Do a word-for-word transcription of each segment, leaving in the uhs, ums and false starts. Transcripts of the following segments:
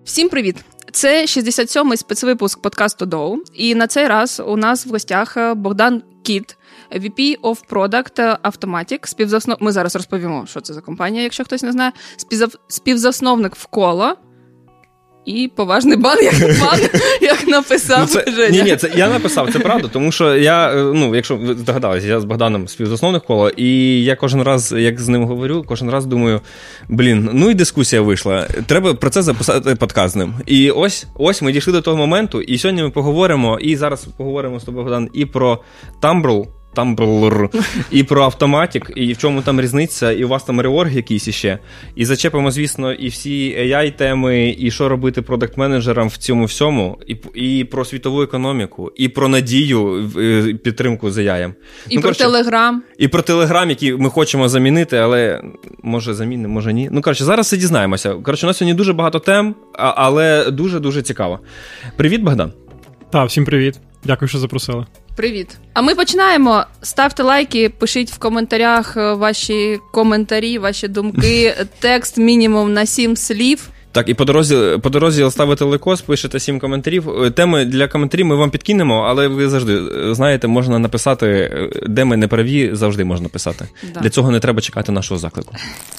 Всім привіт! Це шістдесят сьомий спецвипуск подкасту Доу. І на цей раз у нас в гостях Богдан Кіт, ві пі of Product Automatic, співзаснов... Ми зараз розповімо, що це за компанія, якщо хтось не знає. Співзав... Співзасновник Вколо. І поважний бан, як бан, як написав ну, це, Женя. Ні, ні, це я написав, це правда, тому що я, ну, якщо ви здогадалися, я з Богданом співзасновник Вколо, і я кожен раз, як з ним говорю, кожен раз думаю, блін, ну і дискусія вийшла, треба про це записати подкаст з ним. І ось, ось ми дійшли до того моменту, і сьогодні ми поговоримо, і зараз поговоримо з тобою, Богдан, і про Tumblr, Tumblr, і про Automatic, і в чому там різниця, і у вас там реорг якийсь іще. І зачепимо, звісно, і всі ей ай-теми, і що робити продакт-менеджерам в цьому всьому, і, і про світову економіку, і про надію, підтримку з ей ай. І ну, про Телеграм. І про Телеграм, який ми хочемо замінити, але може замінимо, може ні. Ну, коротше, зараз все дізнаємося. Коротше, у нас сьогодні дуже багато тем, але дуже-дуже цікаво. Привіт, Богдан. Так, всім привіт. Дякую, що запросили. Привіт. А ми починаємо. Ставте лайки, пишіть в коментарях ваші коментарі, ваші думки. Текст мінімум на сім слів. Так, і по дорозі, по дорозі ставите лайкос, пишете сім коментарів. Теми для коментарів ми вам підкинемо, але ви завжди знаєте, можна написати, де ми не праві, завжди можна писати. Да. Для цього не треба чекати нашого заклику.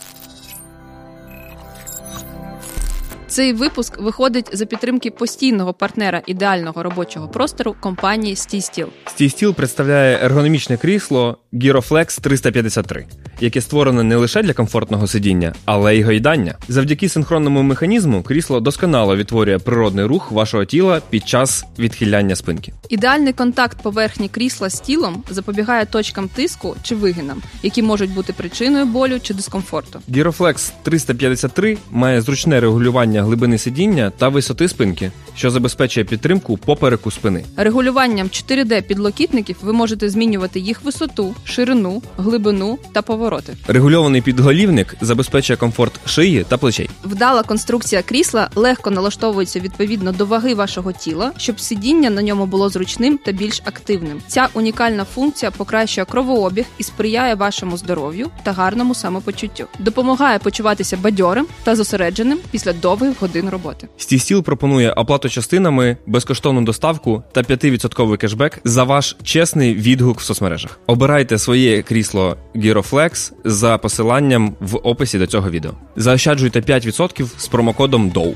Цей випуск виходить за підтримки постійного партнера ідеального робочого простору компанії SteeSteel. SteeSteel представляє ергономічне крісло GiroFlex триста п'ятдесят три, яке створене не лише для комфортного сидіння, але й гойдання. Завдяки синхронному механізму крісло досконало відтворює природний рух вашого тіла під час відхиляння спинки. Ідеальний контакт поверхні крісла з тілом запобігає точкам тиску чи вигинам, які можуть бути причиною болю чи дискомфорту. GiroFlex триста п'ятдесят три має зручне регулювання глибини сидіння та висоти спинки, що забезпечує підтримку попереку спини. Регулюванням чотири де-підлокітників ви можете змінювати їх висоту, ширину, глибину та повороти. Регульований підголівник забезпечує комфорт шиї та плечей. Вдала конструкція крісла легко налаштовується відповідно до ваги вашого тіла, щоб сидіння на ньому було зручним та більш активним. Ця унікальна функція покращує кровообіг і сприяє вашому здоров'ю та гарному самопочуттю. Допомагає почуватися бадьорим та зосередженим після довгих годин роботи. SteeSteel пропонує оплату частинами, безкоштовну доставку та п'ять відсотків кешбек за ваш чесний відгук в соцмережах. Обирайте своє крісло GiroFlex за посиланням в описі до цього відео. Заощаджуйте п'ять відсотків з промокодом доу.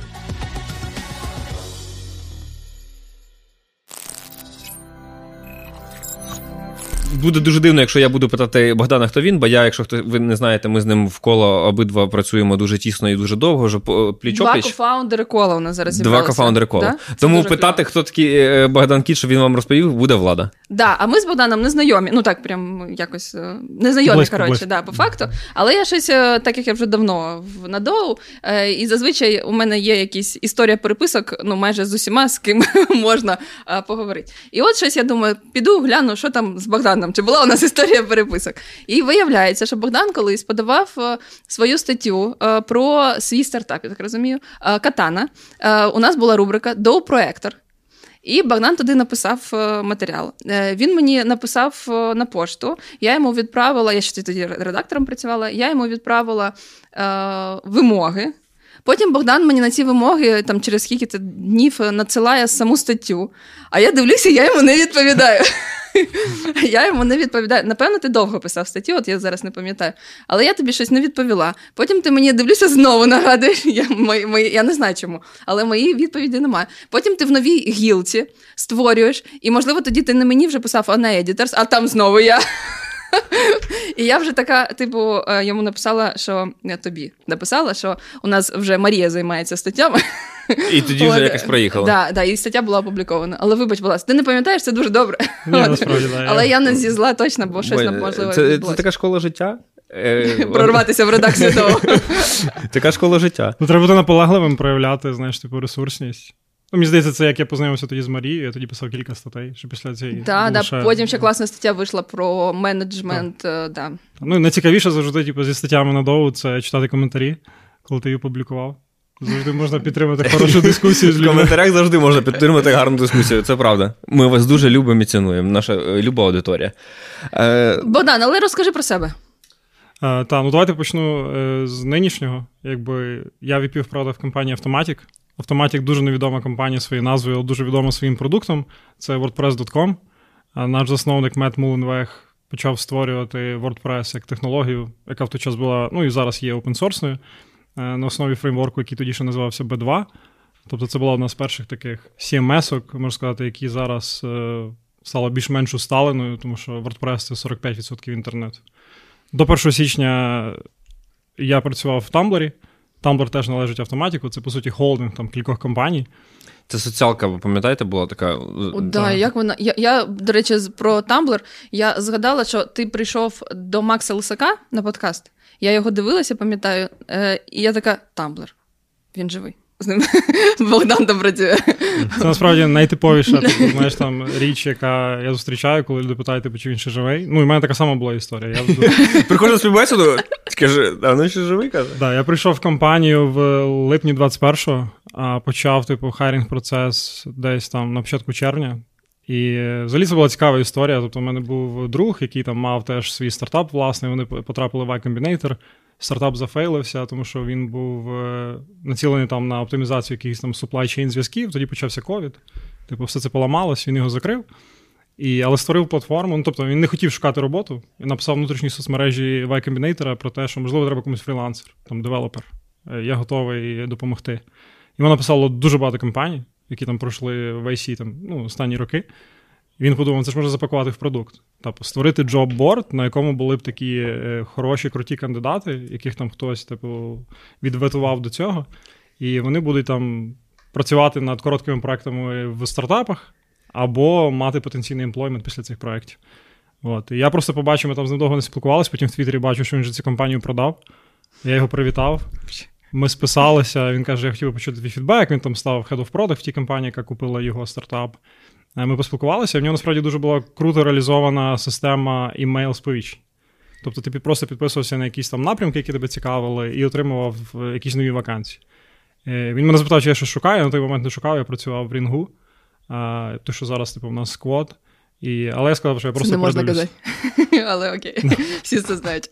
Буде дуже дивно, якщо я буду питати Богдана, хто він, бо я, якщо хто, ви не знаєте, ми з ним в коло обидва працюємо дуже тісно і дуже довго, вже пліч-опліч. Два кофаундери кола у нас зараз зібралися. Два кофаундери кола. Да? Тому питати, кльово. Хто такий Богдан Кіт, щоб він вам розповів, буде Влада. Да, а ми з Богданом не знайомі. Ну так, прям якось не знайомі, коротше, да, по факту. Але я щось, так як я вже давно на Доу, і зазвичай у мене є якісь історія переписок, ну майже з усіма, з ким можна поговорити. І от щось я думаю, піду гляну, що там з Богданом. Чи була у нас історія переписок. І виявляється, що Богдан колись подавав свою статтю про свій стартап, я так розумію, Катана. У нас була рубрика «Доу-проектор». І Богдан туди написав матеріал. Він мені написав на пошту, я йому відправила, я ще тоді редактором працювала, я йому відправила е, вимоги. Потім Богдан мені на ці вимоги там через скільки днів надсилає саму статтю. А я дивлюся, я йому не відповідаю. Я йому не відповідаю. Напевно, ти довго писав статтю, от я зараз не пам'ятаю. Але я тобі щось не відповіла. Потім ти мені, дивлюся, знову нагадуєш. Я, мої, мої, я не знаю чому, але мої відповіді немає. Потім ти в новій гілці створюєш, і, можливо, тоді ти не мені вже писав, а на Editors, а там знову я. І я вже така, типу, йому написала, що я тобі написала, що у нас вже Марія займається статтями. І тоді вже якось проїхала. Так, да, і стаття була опублікована. Але вибач, будь ласка, ти не пам'ятаєш, це дуже добре. Ні, насправді, да, але я... я не зі зла точно, бо щось нам можливо це, відбулося. Це така школа життя? Прорватися в редакцію того. Така школа життя. Ну, треба бути наполегливим, проявляти, знаєш, типу, ресурсність. Ну, мені здається, це як я познайомився тоді з Марією, я тоді писав кілька статей, що після цієї... Так, да, ще... потім ще класна стаття вийшла про менеджмент, да. Да. Ну, найцікавіше завжди, типу, зі статтями на Доу, це читати коментарі, коли ти її опублікував. Завжди можна підтримати хорошу дискусію з людьми. В коментарях завжди можна підтримати гарну дискусію, це правда. Ми вас дуже любимо і цінуємо, наша люба аудиторія. Е... Богдан, але розкажи про себе. Е, та, ну давайте почну е, з нинішнього. Якби, я ві пі of Product в компанії Automatic. Automatic дуже невідома компанія своєю назвою, але дуже відома своїм продуктом. Це WordPress крапка ком. Наш засновник Мет Муленвег почав створювати WordPress як технологію, яка в той час була, ну і зараз є опенсорсною, на основі фреймворку, який тоді ще називався бі два. Тобто це була одна з перших таких сі ем ес-ок, можна сказати, які зараз е, стала більш-менш усталеною, тому що WordPress – це сорок п'ять відсотків інтернету. До першого січня я працював в Tumblr. Tumblr теж належить Automatic, це, по суті, холдинг там кількох компаній. Це соціалка, ви пам'ятаєте, була така? О, да, як вона... Я, я, до речі, про Tumblr, я згадала, що ти прийшов до Макса Лисака на подкаст. Я його дивилася, пам'ятаю, е, і я така, Tumblr, він живий. З ним Богдан там працює. Це насправді найтиповіша типу, знаєш, там, річ, яка я зустрічаю, коли люди питають, типу, чи він ще живий. Ну, і в мене така сама була історія. Я приходжу на співбесіду, каже, а він ще живий, каже? Так, да, я прийшов в компанію в липні двадцять першого, а почав, типу, хайрінг-процес десь там на початку червня. І взагалі це була цікава історія. Тобто, в мене був друг, який там мав теж свій стартап власний, вони потрапили в Y Combinator. Стартап зафейлився, тому що він був націлений там на оптимізацію якихось там supply chain зв'язків, тоді почався ковід. Типу, все це поламалось, він його закрив. І, але створив платформу, ну, тобто він не хотів шукати роботу, і написав внутрішній соцмережі Y Combinator про те, що, можливо, треба комусь фрілансер, там, девелопер. Я готовий допомогти. Йому написало дуже багато компаній, які там пройшли в ай сі там, ну, останні роки. Він подумав, це ж можна запакувати в продукт. Тобто створити джоб-борд, на якому були б такі е, хороші, круті кандидати, яких там хтось типу, відветував до цього. І вони будуть там працювати над короткими проектами в стартапах або мати потенційний емплоймент після цих проєктів. От. І я просто побачив, ми там з ним довго не спілкувалися, потім в Твіттері бачу, що він же цю компанію продав. Я його привітав. Ми списалися, він каже, я хотів би почути твій фідбек, він там став Head of Product в тій компанії, яка купила його стартап. Ми поспілкувалися, в нього насправді дуже була круто реалізована система email-сповіщень. Тобто ти просто підписувався на якісь там напрямки, які тебе цікавили, і отримував якісь нові вакансії. Він мене запитав, чи я щось шукаю, я на той момент не шукав, я працював в Рінгу, то що зараз типу, у нас сквот. І... Але я сказав, що я просто передивлюсь. Це не можна казати, але окей, всі це знають.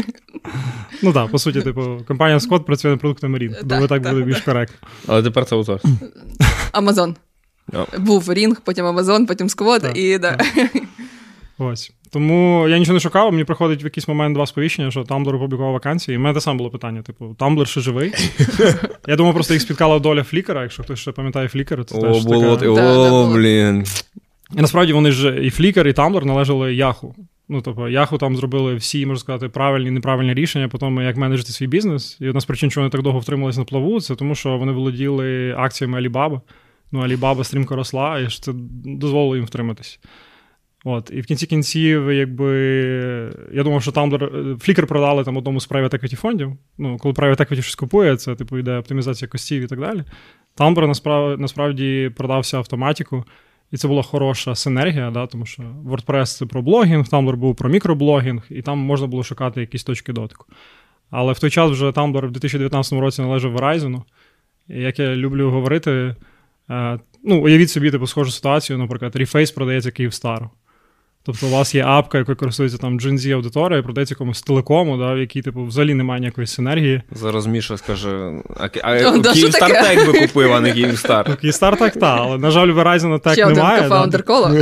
Ну так, по суті, типу, компанія Squad працює над продуктами Ring, думаю, так буде більш коректно. Але тепер це аутсорс. Amazon. No. Був Рінг, потім Amazon, потім Squad, так, і да. Ось. Тому я нічого не шукав, мені приходить в якийсь момент два сповіщення, що Tumblr опублікував вакансії, і в мене те саме було питання, типу, Tumblr ще живий? Я думав, просто їх спіткала доля Flickr, якщо хтось ще пам'ятає Flickr, це теж така... О, блін. І насправді вони ж і Flickr, і Tumblr належали Yahoo. Ну, тобто, Yahoo там зробили всі, можна сказати, правильні і неправильні рішення по тому, як менеджити свій бізнес. І одна з причин, чого вони так довго втрималися на плаву, це тому, що вони володіли акціями Alibaba. Ну, Alibaba стрімко росла, і це дозволило їм втриматися. От. І в кінці кінців, якби, я думав, що Tumblr, Flickr продали там одному з private equity фондів. Ну, коли private equity щось купує, це, типу, йде оптимізація костів і так далі. Tumblr насправді, насправді продався Автоматіку. І це була хороша синергія, да, тому що WordPress – це про блогінг, Tumblr був про мікроблогінг, і там можна було шукати якісь точки дотику. Але в той час вже Tumblr в дві тисячі дев'ятнадцятому році належав Verizon. І як я люблю говорити, е, ну, уявіть собі типу, схожу ситуацію, наприклад, Reface продається Kyivstar. Тобто у вас є апка, якою користується там Gen Z аудиторія, продається якомусь телекому, да, в якій типу, взагалі немає ніякої синергії. Зараз Міша скаже, а, а да, Kyivstar так би купив, а не Kyivstar. Ну, Kyivstar так, так, але, на жаль, у Verizon так ще немає. Ще один кофаундер коло.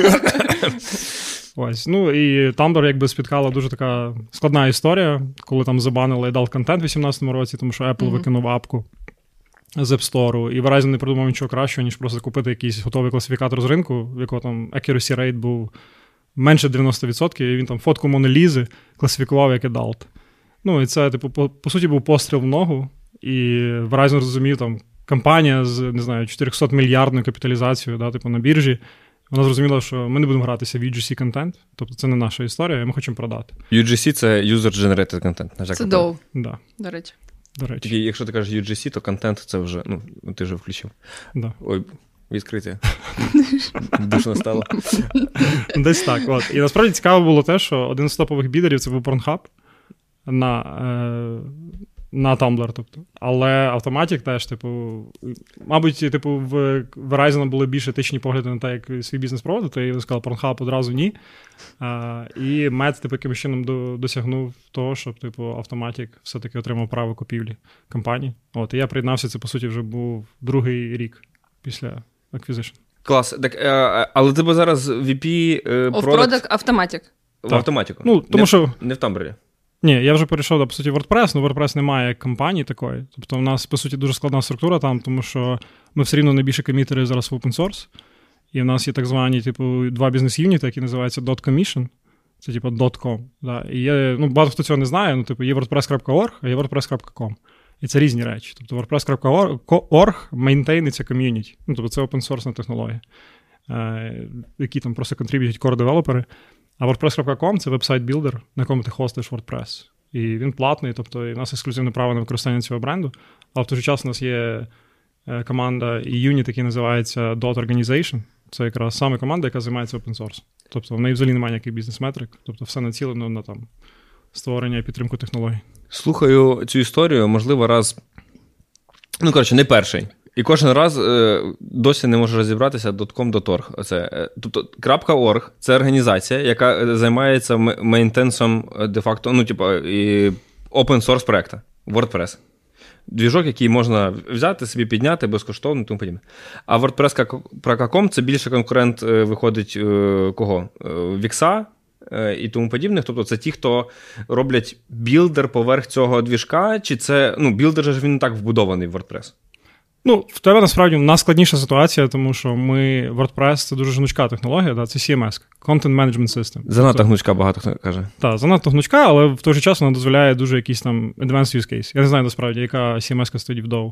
Ось, ну і Tumblr якби спіткала дуже така складна історія, коли там забанили adult контент у вісімнадцятому році, тому що Apple mm-hmm. викинув апку з App Store, і Verizon не придумав нічого кращого, ніж просто купити якийсь готовий класифікатор з ринку, в якого там accuracy rate був менше дев'яносто відсотків, і він там фотку Монолізи класифікував як adult. Ну, і це, типу, по, по суті, був постріл в ногу, і Verizon зрозумів, там, компанія з, не знаю, чотириста мільярдною капіталізацією, да, типу, на біржі, вона зрозуміла, що ми не будемо гратися в ю джі сі-контент, тобто це не наша історія, і ми хочемо продати. ю джі сі – це User-Generated Content. Це доу, да. до речі. До речі. Тільки, якщо ти кажеш ю джі сі, то контент – це вже, ну, ти вже включив. Да. Ой, відкриття. Душно стало. Десь так. От. І насправді цікаво було те, що один з топових бідерів – це був Pornhub на, е, на Tumblr, тобто. Але Automatic теж, типу, мабуть, типу, в Verizon були більш етичні погляди на те, як свій бізнес проводити, і він сказав, Pornhub одразу ні. А, і Мет, типу, якимось чином до, досягнув того, щоб, типу, Automatic все-таки отримав право купівлі компанії. От, і я приєднався, це, по суті, вже був другий рік після acquisition. Клас. Так, але тебе зараз ві пі Product... Off-Product Automatic. В Автоматіку. Ну, тому не, що... Не в Tumblr. Ні, я вже перейшов до, по суті, WordPress, але WordPress немає як компанії такої. Тобто у нас, по суті, дуже складна структура там, тому що ми все рівно найбільші комітери зараз в open source. І в нас є так звані, типу, два бізнес-юніти, які називаються .commission. Це, типу, .com. Да. І є, ну, багато хто цього не знає, ну, типу, є WordPress крапка орг, а є WordPress крапка ком. І це різні речі. Тобто WordPress крапка орг мейнтейниться ком'юніті. Ну, тобто це open-source технологія, е, які там просто контриб'ютять core-девелопери. А WordPress крапка ком – це веб-сайт-білдер, на якому ти хостиш WordPress. І він платний, тобто і в нас ексклюзивне право на використання цього бренду. Але в той же час у нас є команда і юніт, який називається .organization. Це якраз саме команда, яка займається open source. Тобто в неї взагалі немає ніяких бізнес-метрик. Тобто все націлено на там створення і підтримку технологій. Слухаю цю історію, можливо, раз, ну, коротше, не перший. І кожен раз е, досі не можу розібратися .com.org. Оце, е, тобто, .org – це організація, яка займається мейнтенсом де-факто, ну, типу, і open-source проєкту, WordPress. Двіжок, який можна взяти, собі підняти безкоштовно і тому подібне. А WordPress крапка ком – це більше конкурент, виходить, е, кого? Вікса е, і тому подібних. Тобто, це ті, хто роблять білдер поверх цього двіжка, чи це, ну, білдер же він не так вбудований в WordPress. Ну, в тебе, насправді, найскладніша ситуація, тому що ми, WordPress – це дуже гнучка технологія, да? Це сі ем ес, Content Management System. Занадто тобто, гнучка, багато хто каже. Так, занадто гнучка, але в той же час вона дозволяє дуже якийсь там advanced use case. Я не знаю, насправді, яка сі ем ес стоїть в Dow.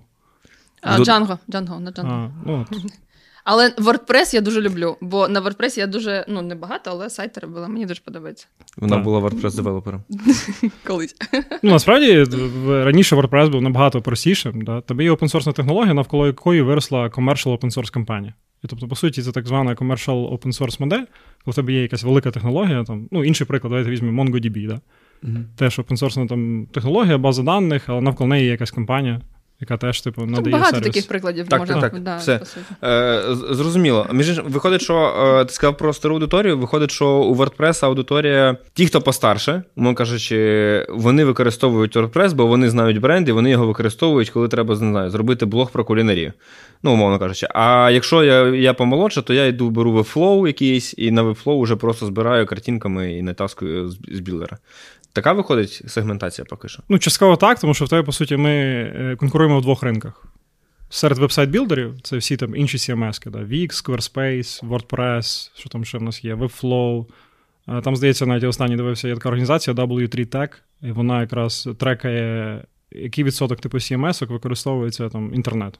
А, Django, Django, на Django. А, ну, але WordPress я дуже люблю, бо на WordPress я дуже, ну, не багато, але сайти робила, мені дуже подобається. Вона так. була WordPress-девелопером. Колись. Ну, насправді, раніше WordPress був набагато простішим. Да? Тобі є open-source технологія, навколо якої виросла commercial open-source компанія. І, тобто, по суті, це так звана commercial open-source модель, коли в тебе є якась велика технологія, там, ну, інший приклад, давайте візьмемо MongoDB, да? Mm-hmm. Теж open-source там технологія, база даних, але навколо неї є якась компанія, яка теж, типу, надає сервіс. Багато таких прикладів так, можна. Так, так, да, все. Е, зрозуміло. Між іншим, виходить, що, е, ти сказав про стару аудиторію, виходить, що у WordPress аудиторія, ті, хто постарше, умовно кажучи, вони використовують WordPress, бо вони знають бренд, і вони його використовують, коли треба, не знаю, зробити блог про кулінарію. Ну, умовно кажучи. А якщо я, я помолодше, то я йду, беру Webflow якийсь, і на Webflow вже просто збираю картинками і натаскую з, з білдера. Така виходить сегментація поки що? Ну, частково так, тому що в тебе, по суті, ми конкуруємо в двох ринках. Серед веб-сайт-білдерів, це всі там інші сі ем ес-ки, да, Wix, Squarespace, WordPress, що там ще в нас є, Webflow. Там, здається, навіть останній дивився, є така організація дабл ю три Tech, і вона якраз трекає, який відсоток типу сі ем ес-ок використовується там інтернетом.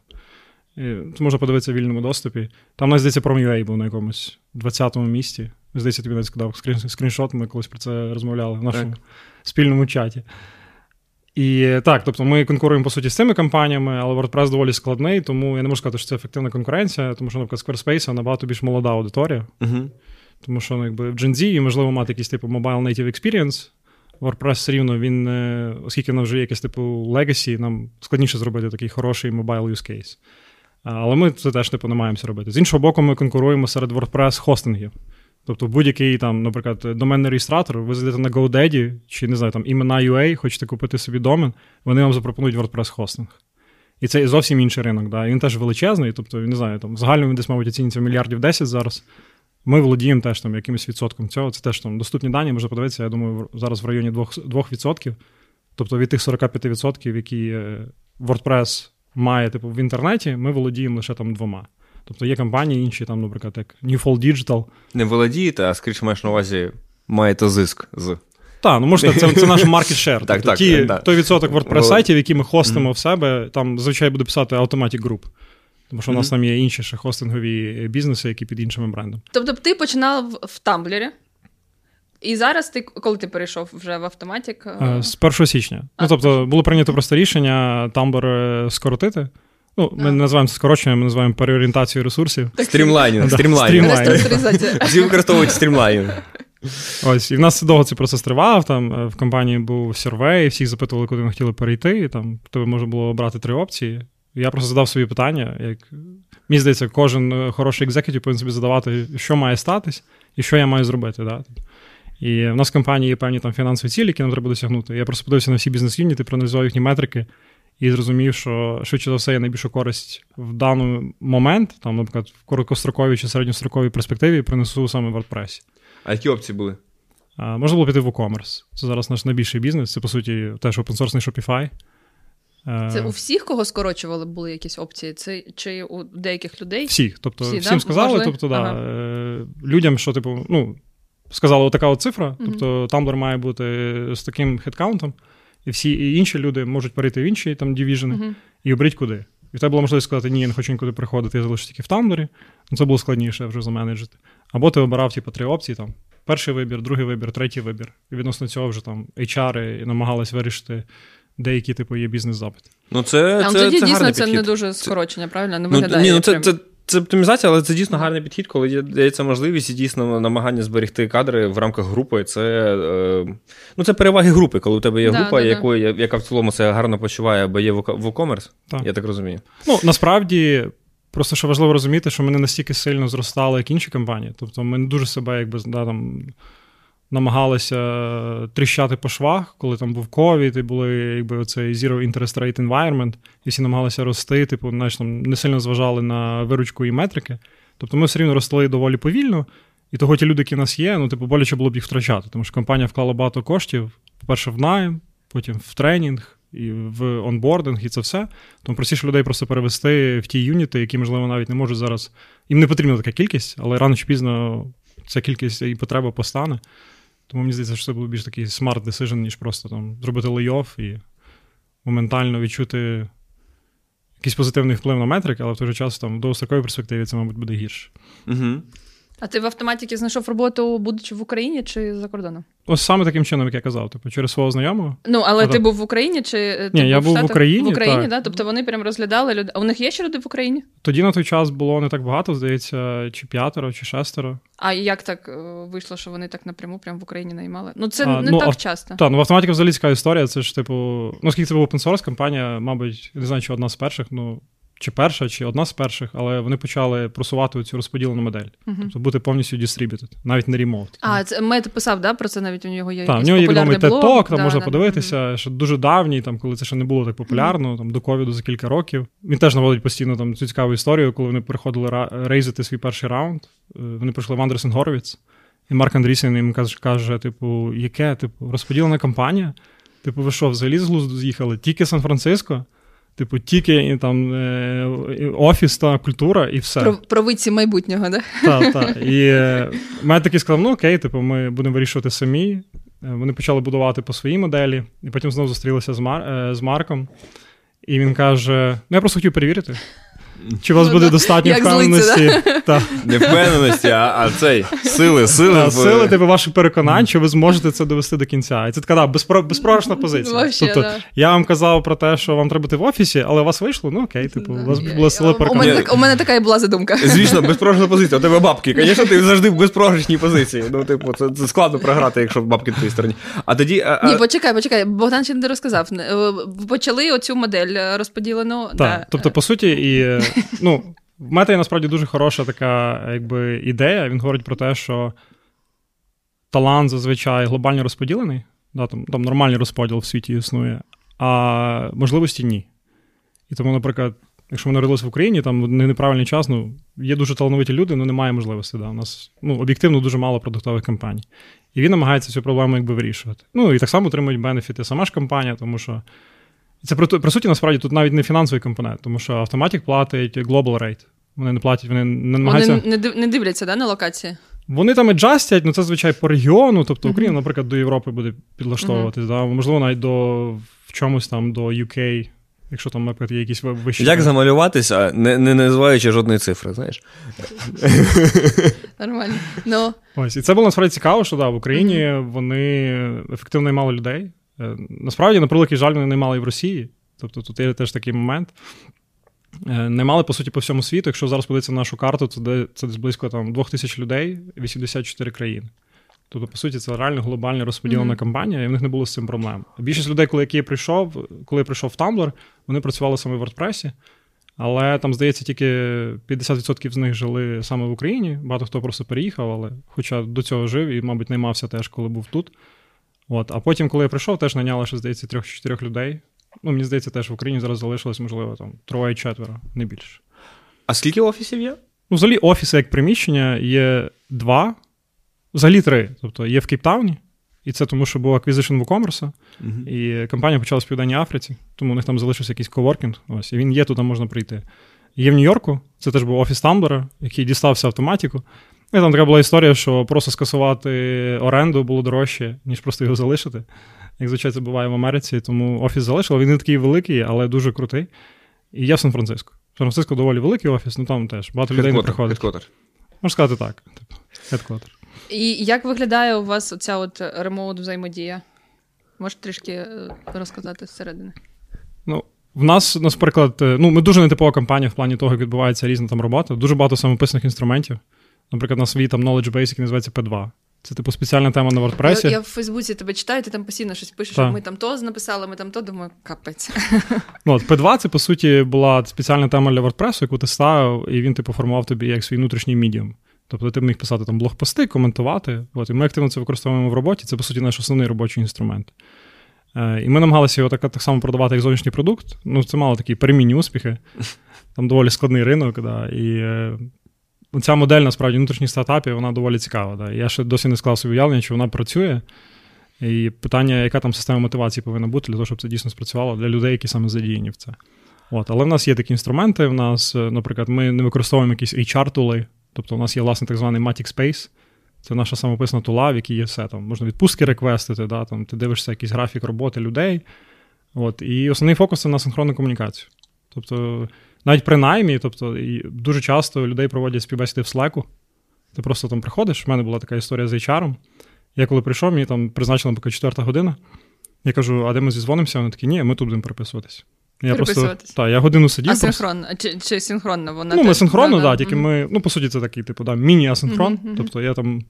Це можна подивитися в вільному доступі. Там, навіть, здається, Prom.ua був на якомусь двадцятому місці. Здається, тобі навіть скидав скріншот, ми колись про це розмовляли в нашому так. спільному чаті. І так, тобто ми конкуруємо, по суті, з цими компаніями, але WordPress доволі складний, тому я не можу сказати, що це ефективна конкуренція, тому що, наприклад, Squarespace набагато більш молода аудиторія. Uh-huh. Тому що, ну, якби в Gen Z можливо мати якийсь типу mobile native experience. WordPress все рівно, він, оскільки нам вже є якийсь типу legacy, нам складніше зробити такий хороший mobile use case. Але ми це теж типу намагаємося робити. З іншого боку, ми конкуруємо серед WordPress-хостингів. Тобто будь-який там, наприклад, доменний реєстратор, ви зайдете на GoDaddy, чи, не знаю, там імена.ua, хочете купити собі домен, вони вам запропонують WordPress-хостинг. І це зовсім інший ринок, да. І він теж величезний, тобто, не знаю, там, загально він десь, мабуть, оцінюється в мільярдів десять зараз. Ми володіємо теж там якимось відсотком цього. Це теж там доступні дані, можна подивитися, я думаю, зараз в районі двох відсотків. Тобто від тих сорок п'ять відсотків, які WordPress має типу, в інтернеті, ми володіємо лише там двома. Тобто є компанії інші, там, наприклад, як Newfold Digital. Не володієте, а скоріше маєш на увазі, маєте зиск з. Так, ну можете, це, це наш market share. так, тобто так, ті, да. той відсоток WordPress-сайтів, які ми хостимо mm-hmm. в себе, там зазвичай буде писати Automatic Group. Тому що mm-hmm. у нас там є інші ще хостингові бізнеси, які під іншими брендами. Тобто ти починав в Tumblr, і зараз ти, коли ти перейшов вже в Automatic? З першого січня. А, ну, тобто було прийнято просто рішення Tumblr скоротити. Ну, ми а. не називаємо це скороченням, ми називаємо переорієнтацією ресурсів. Стрімлайнінг. Стрімлайнінг. Всі використовують стрімлайнінг. Ось, і в нас довго цей процес тривав, там в компанії був сервей, всіх запитували, куди вони хотіли перейти, і там в тебе можна було обрати три опції. Я просто задав собі питання, як мені здається, кожен хороший екзекутив повинен собі задавати, що має статись і що я маю зробити. Да? І в нас в компанії є певні там фінансові цілі, які нам треба досягнути. Я просто подивився на всі бізнес-юніти, проаналізував їхні метрики і зрозумів, що швидше за все я найбільшу користь в даний момент, там, наприклад, в короткостроковій чи середньостроковій перспективі принесу саме в WordPress. А які опції були? А, можна було піти в WooCommerce. Це зараз наш найбільший бізнес. Це, по суті, теж open-source Shopify. Це у всіх, кого скорочували, були якісь опції? Це чи у деяких людей? Всіх. Тобто, Всі, всім да? сказали, Можливо? тобто, да, ага. людям, що, типу, ну, сказали, отака от цифра, mm-hmm. тобто Tumblr має бути з таким хедкаунтом, і всі інші люди можуть перейти в інші там дивіжени mm-hmm. і обрати куди. І в тебе була можливість сказати, ні, я не хочу нікуди приходити, я залишу тільки в Tumblr. Ну, це було складніше вже заменеджити. Або ти обирав, типу, три опції, там, перший вибір, другий вибір, третій вибір. І відносно цього вже там ейч ар намагались вирішити деякі, типу, є бізнес-запити. Ну, це, а, це, тоді це дійсно це підхід. Не дуже скорочення, правильно? Не виглядає. Ну, ні, ну, це, прям... це, це оптимізація, але це дійсно гарний підхід, коли є дається можливість і дійсно намагання зберегти кадри в рамках групи. Це, е, ну, це переваги групи, коли у тебе є да, група, да, якої, яка в цілому це гарно почуває, або є WooCommerce, так. Я так розумію. Ну, насправді, просто що важливо розуміти, що ми не настільки сильно зростали, як інші компанії. Тобто ми не дуже себе, якби, да, там, намагалися тріщати по швах, коли там був ковід, і були, якби, оцей zero interest rate environment, і всі намагалися рости, типу, знаєш, там, не сильно зважали на виручку і метрики. Тобто ми все рівно росли доволі повільно, і того ті люди, які в нас є, ну, типу, боляче було б їх втрачати, тому що компанія вклала багато коштів, по-перше, в найм, потім в тренінг, і в онбординг, і це все. Тому простіше людей просто перевести в ті юніти, які, можливо, навіть не можуть зараз... Їм не потрібна така кількість, але рано чи пізно ця кількість і потреба постане. Тому мені здається, що це був більш такий smart decision, ніж просто там зробити лей-офф і моментально відчути якийсь позитивний вплив на метрики, але в той же час там в довгостроковій перспективі це, мабуть, буде гірше. Угу. А ти в автоматіки знайшов роботу, будучи в Україні чи за кордоном? Ось саме таким чином, як я казав, типу, через свого знайомого. Ну, але а ти так. був в Україні чи ти Ні, я був в Україні, в Україні, так. Да? Тобто вони прям розглядали людей. А у них є ще люди в Україні? Тоді на той час було не так багато, здається, чи п'ятеро, чи шестеро. А як так вийшло, що вони так напряму прямо в Україні наймали? Ну, це а, не ну, так ав... часто. Так, ну в автоматіка взагалі цікава історія, це ж, типу, ну, оскільки це був open source компанія, мабуть, не знаю, чи одна з перших, ну, чи перша, чи одна з перших, але вони почали просувати цю розподілену модель. Uh-huh. Тобто бути повністю distributed, навіть не remote. А, це Мет писав, да, про це навіть у нього є так, якийсь популярний блог. Так, в нього є відомий TED-Talk, там да, можна да, подивитися, uh-huh. що дуже давній, там, коли це ще не було так популярно, uh-huh. там, до ковіду за кілька років. Він теж наводить постійно там, цю цікаву історію, коли вони приходили ра- рейзити свій перший раунд, вони прийшли в Андерсен Горовіц, і Марк Андрісен їм каже, каже, типу, яке, типу, розподілена компанія? Типу, ви що, взагалі з глузду з'їхали? Тільки Сан-Франциско? Типу, тільки там е, офіс та культура і все. Про, провидці майбутнього, да? Так, так. І е, мене такий сказав, ну окей, типу, ми будемо вирішувати самі. Вони почали будувати по своїй моделі, і потім знову зустрілися з, Мар, е, з Марком. І він каже, ну я просто хотів перевірити, чи у вас ну, буде да. достатньо Як впевненості. злиться, да? Не впевненості, а, а цей, сили, сили. Да, в... Сили, типу, ваших переконань, що ви зможете це довести до кінця. І це така, да, безпро, безпрограшна позиція. Вообще, тобто, да. я вам казав про те, що вам треба бути в офісі, але у вас вийшло, ну окей, типу, у вас була сила переконань. У мене, у мене така і була задумка. Звісно, безпрограшна позиція. У тебе бабки. Звісно, ти завжди в безпрограшній позиції. Ну, типу, це, це складно програти, якщо бабки на твоїй стороні. А тоді... А... Ні, почекай, почекай. Богдан ще не розказав. Почали оцю модель розподілену. Так, да. тобто, по суті, і, ну, в Мета є насправді дуже хороша така, якби, ідея. Він говорить про те, що талант зазвичай глобально розподілений, да, там, там нормальний розподіл в світі існує, а можливості ні. І тому, наприклад, якщо ми народилися в Україні, там не неправильний час, ну, є дуже талановиті люди, але немає можливості. Да. У нас, ну, об'єктивно дуже мало продуктових компаній. І він намагається цю проблему якби вирішувати. Ну, і так само отримують бенефіти сама ж компанія, тому що це, про, про суті, насправді, тут навіть не фінансовий компонент, тому що Automatic платить global rate. Вони не платять, вони не намагаються... Вони не, не дивляться, да, на локації? Вони там аджастять, ну це, звичайно, по регіону, тобто Україна, mm-hmm. наприклад, до Європи буде підлаштовуватись, mm-hmm. да? Можливо, навіть до, в чомусь там до ю кей, якщо там, наприклад, є якісь вищі... Як замалюватися, не, не називаючи жодної цифри, знаєш? Нормально. No. Ось, і це було, насправді, цікаво, що да, в Україні mm-hmm. вони ефективно наймали людей. Насправді, на превеликий жаль, вони наймали і в Росії. Тобто тут є теж такий момент. Наймали, по суті, по всьому світу. Якщо зараз подивитися на нашу карту, це, це десь близько там, двох тисяч людей, вісімдесят чотири країни. Тобто, по суті, це реально глобально розподілена mm-hmm. компанія, і в них не було з цим проблем. Більшість людей, коли я прийшов, коли я прийшов в Tumblr, вони працювали саме в WordPress, але там, здається, тільки п'ятдесят відсотків з них жили саме в Україні, багато хто просто переїхав, але хоча до цього жив і, мабуть, наймався теж, коли був тут. От. А потім, коли я прийшов, теж найняли, що, здається, трьох-чотирьох людей. Ну, мені здається, теж в Україні зараз залишилось, можливо, там троє-четверо, не більше. А скільки офісів є? Ну, взагалі, офіси як приміщення є два, взагалі три. Тобто є в Кейптауні, і це тому, що був acquisition WooCommerce, uh-huh. і компанія почалась в Південній Африці, тому у них там залишився якийсь коворкінг, ось, і він є, туди можна прийти. Є в Нью-Йорку, це теж був офіс Tumblr, який дістався автоматику. І там така була історія, що просто скасувати оренду було дорожче, ніж просто його залишити. Як, звичайно, це буває в Америці, тому офіс залишили. Він не такий великий, але дуже крутий. І я в Сан-Франциско. Сан-Франциско доволі великий офіс, ну там теж багато людей не приходить. Хедквотер. Можна сказати так. Хедквотер. І як виглядає у вас оця от ремоут взаємодія? Можеш трішки розказати зсередини? Ну, в нас, наприклад, ну, ми дуже нетипова компанія в плані того, як відбувається різна там робота. Дуже багато самописних інструментів. Наприклад, на свій там knowledge base, який називається пі два. Це, типу, спеціальна тема на WordPress. Я, я в Фейсбуці тебе читаю, ти там постійно щось пишеш, що ми там то написали, ми там то, думаю, капець. Ну, от пі два, це, по суті, була спеціальна тема для WordPress, яку ти ставив, і він, типу, формував тобі як свій внутрішній медіум. Тобто ти міг писати там блогпости, коментувати. От, і ми активно це використовуємо в роботі. Це, по суті, наш основний робочий інструмент. Е, і ми намагалися його так, так само продавати, як зовнішній продукт. Ну, це мало такі перемінні успіхи. Там доволі складний ринок, да, і... Е, ця модель, насправді, внутрішніх стартапів, вона доволі цікава. Да. Я ще досі не склав собі уявлення, чи вона працює. І питання, яка там система мотивації повинна бути, для того, щоб це дійсно спрацювало для людей, які саме задіяні в це. От. Але в нас є такі інструменти. В нас, наприклад, ми не використовуємо якісь ейч ар-тули. Тобто у нас є, власне, так званий Matic Space. Це наша самописна тула, в якій є все. Там можна відпустки реквестити, да, там, ти дивишся якийсь графік роботи людей. От. І основний фокус – це на синхронну комунікацію. Тобто навіть при наймі, тобто, і дуже часто людей проводять співбесіди в Slack. Ти просто там приходиш, в мене була така історія з ейч ар. Я коли прийшов, мені там призначили поки четверта година. Я кажу, а де ми зізвонимося? Вони такі, ні, ми тут будемо переписуватись. Я просто, та, я годину сидів. Асинхронно? Чи, чи синхронно? Вона ну, ми теж... синхронно, так, да, да, тільки mm-hmm. ми, ну, по суті, це такий, типу, да, міні-асинхрон. Mm-hmm. Тобто я там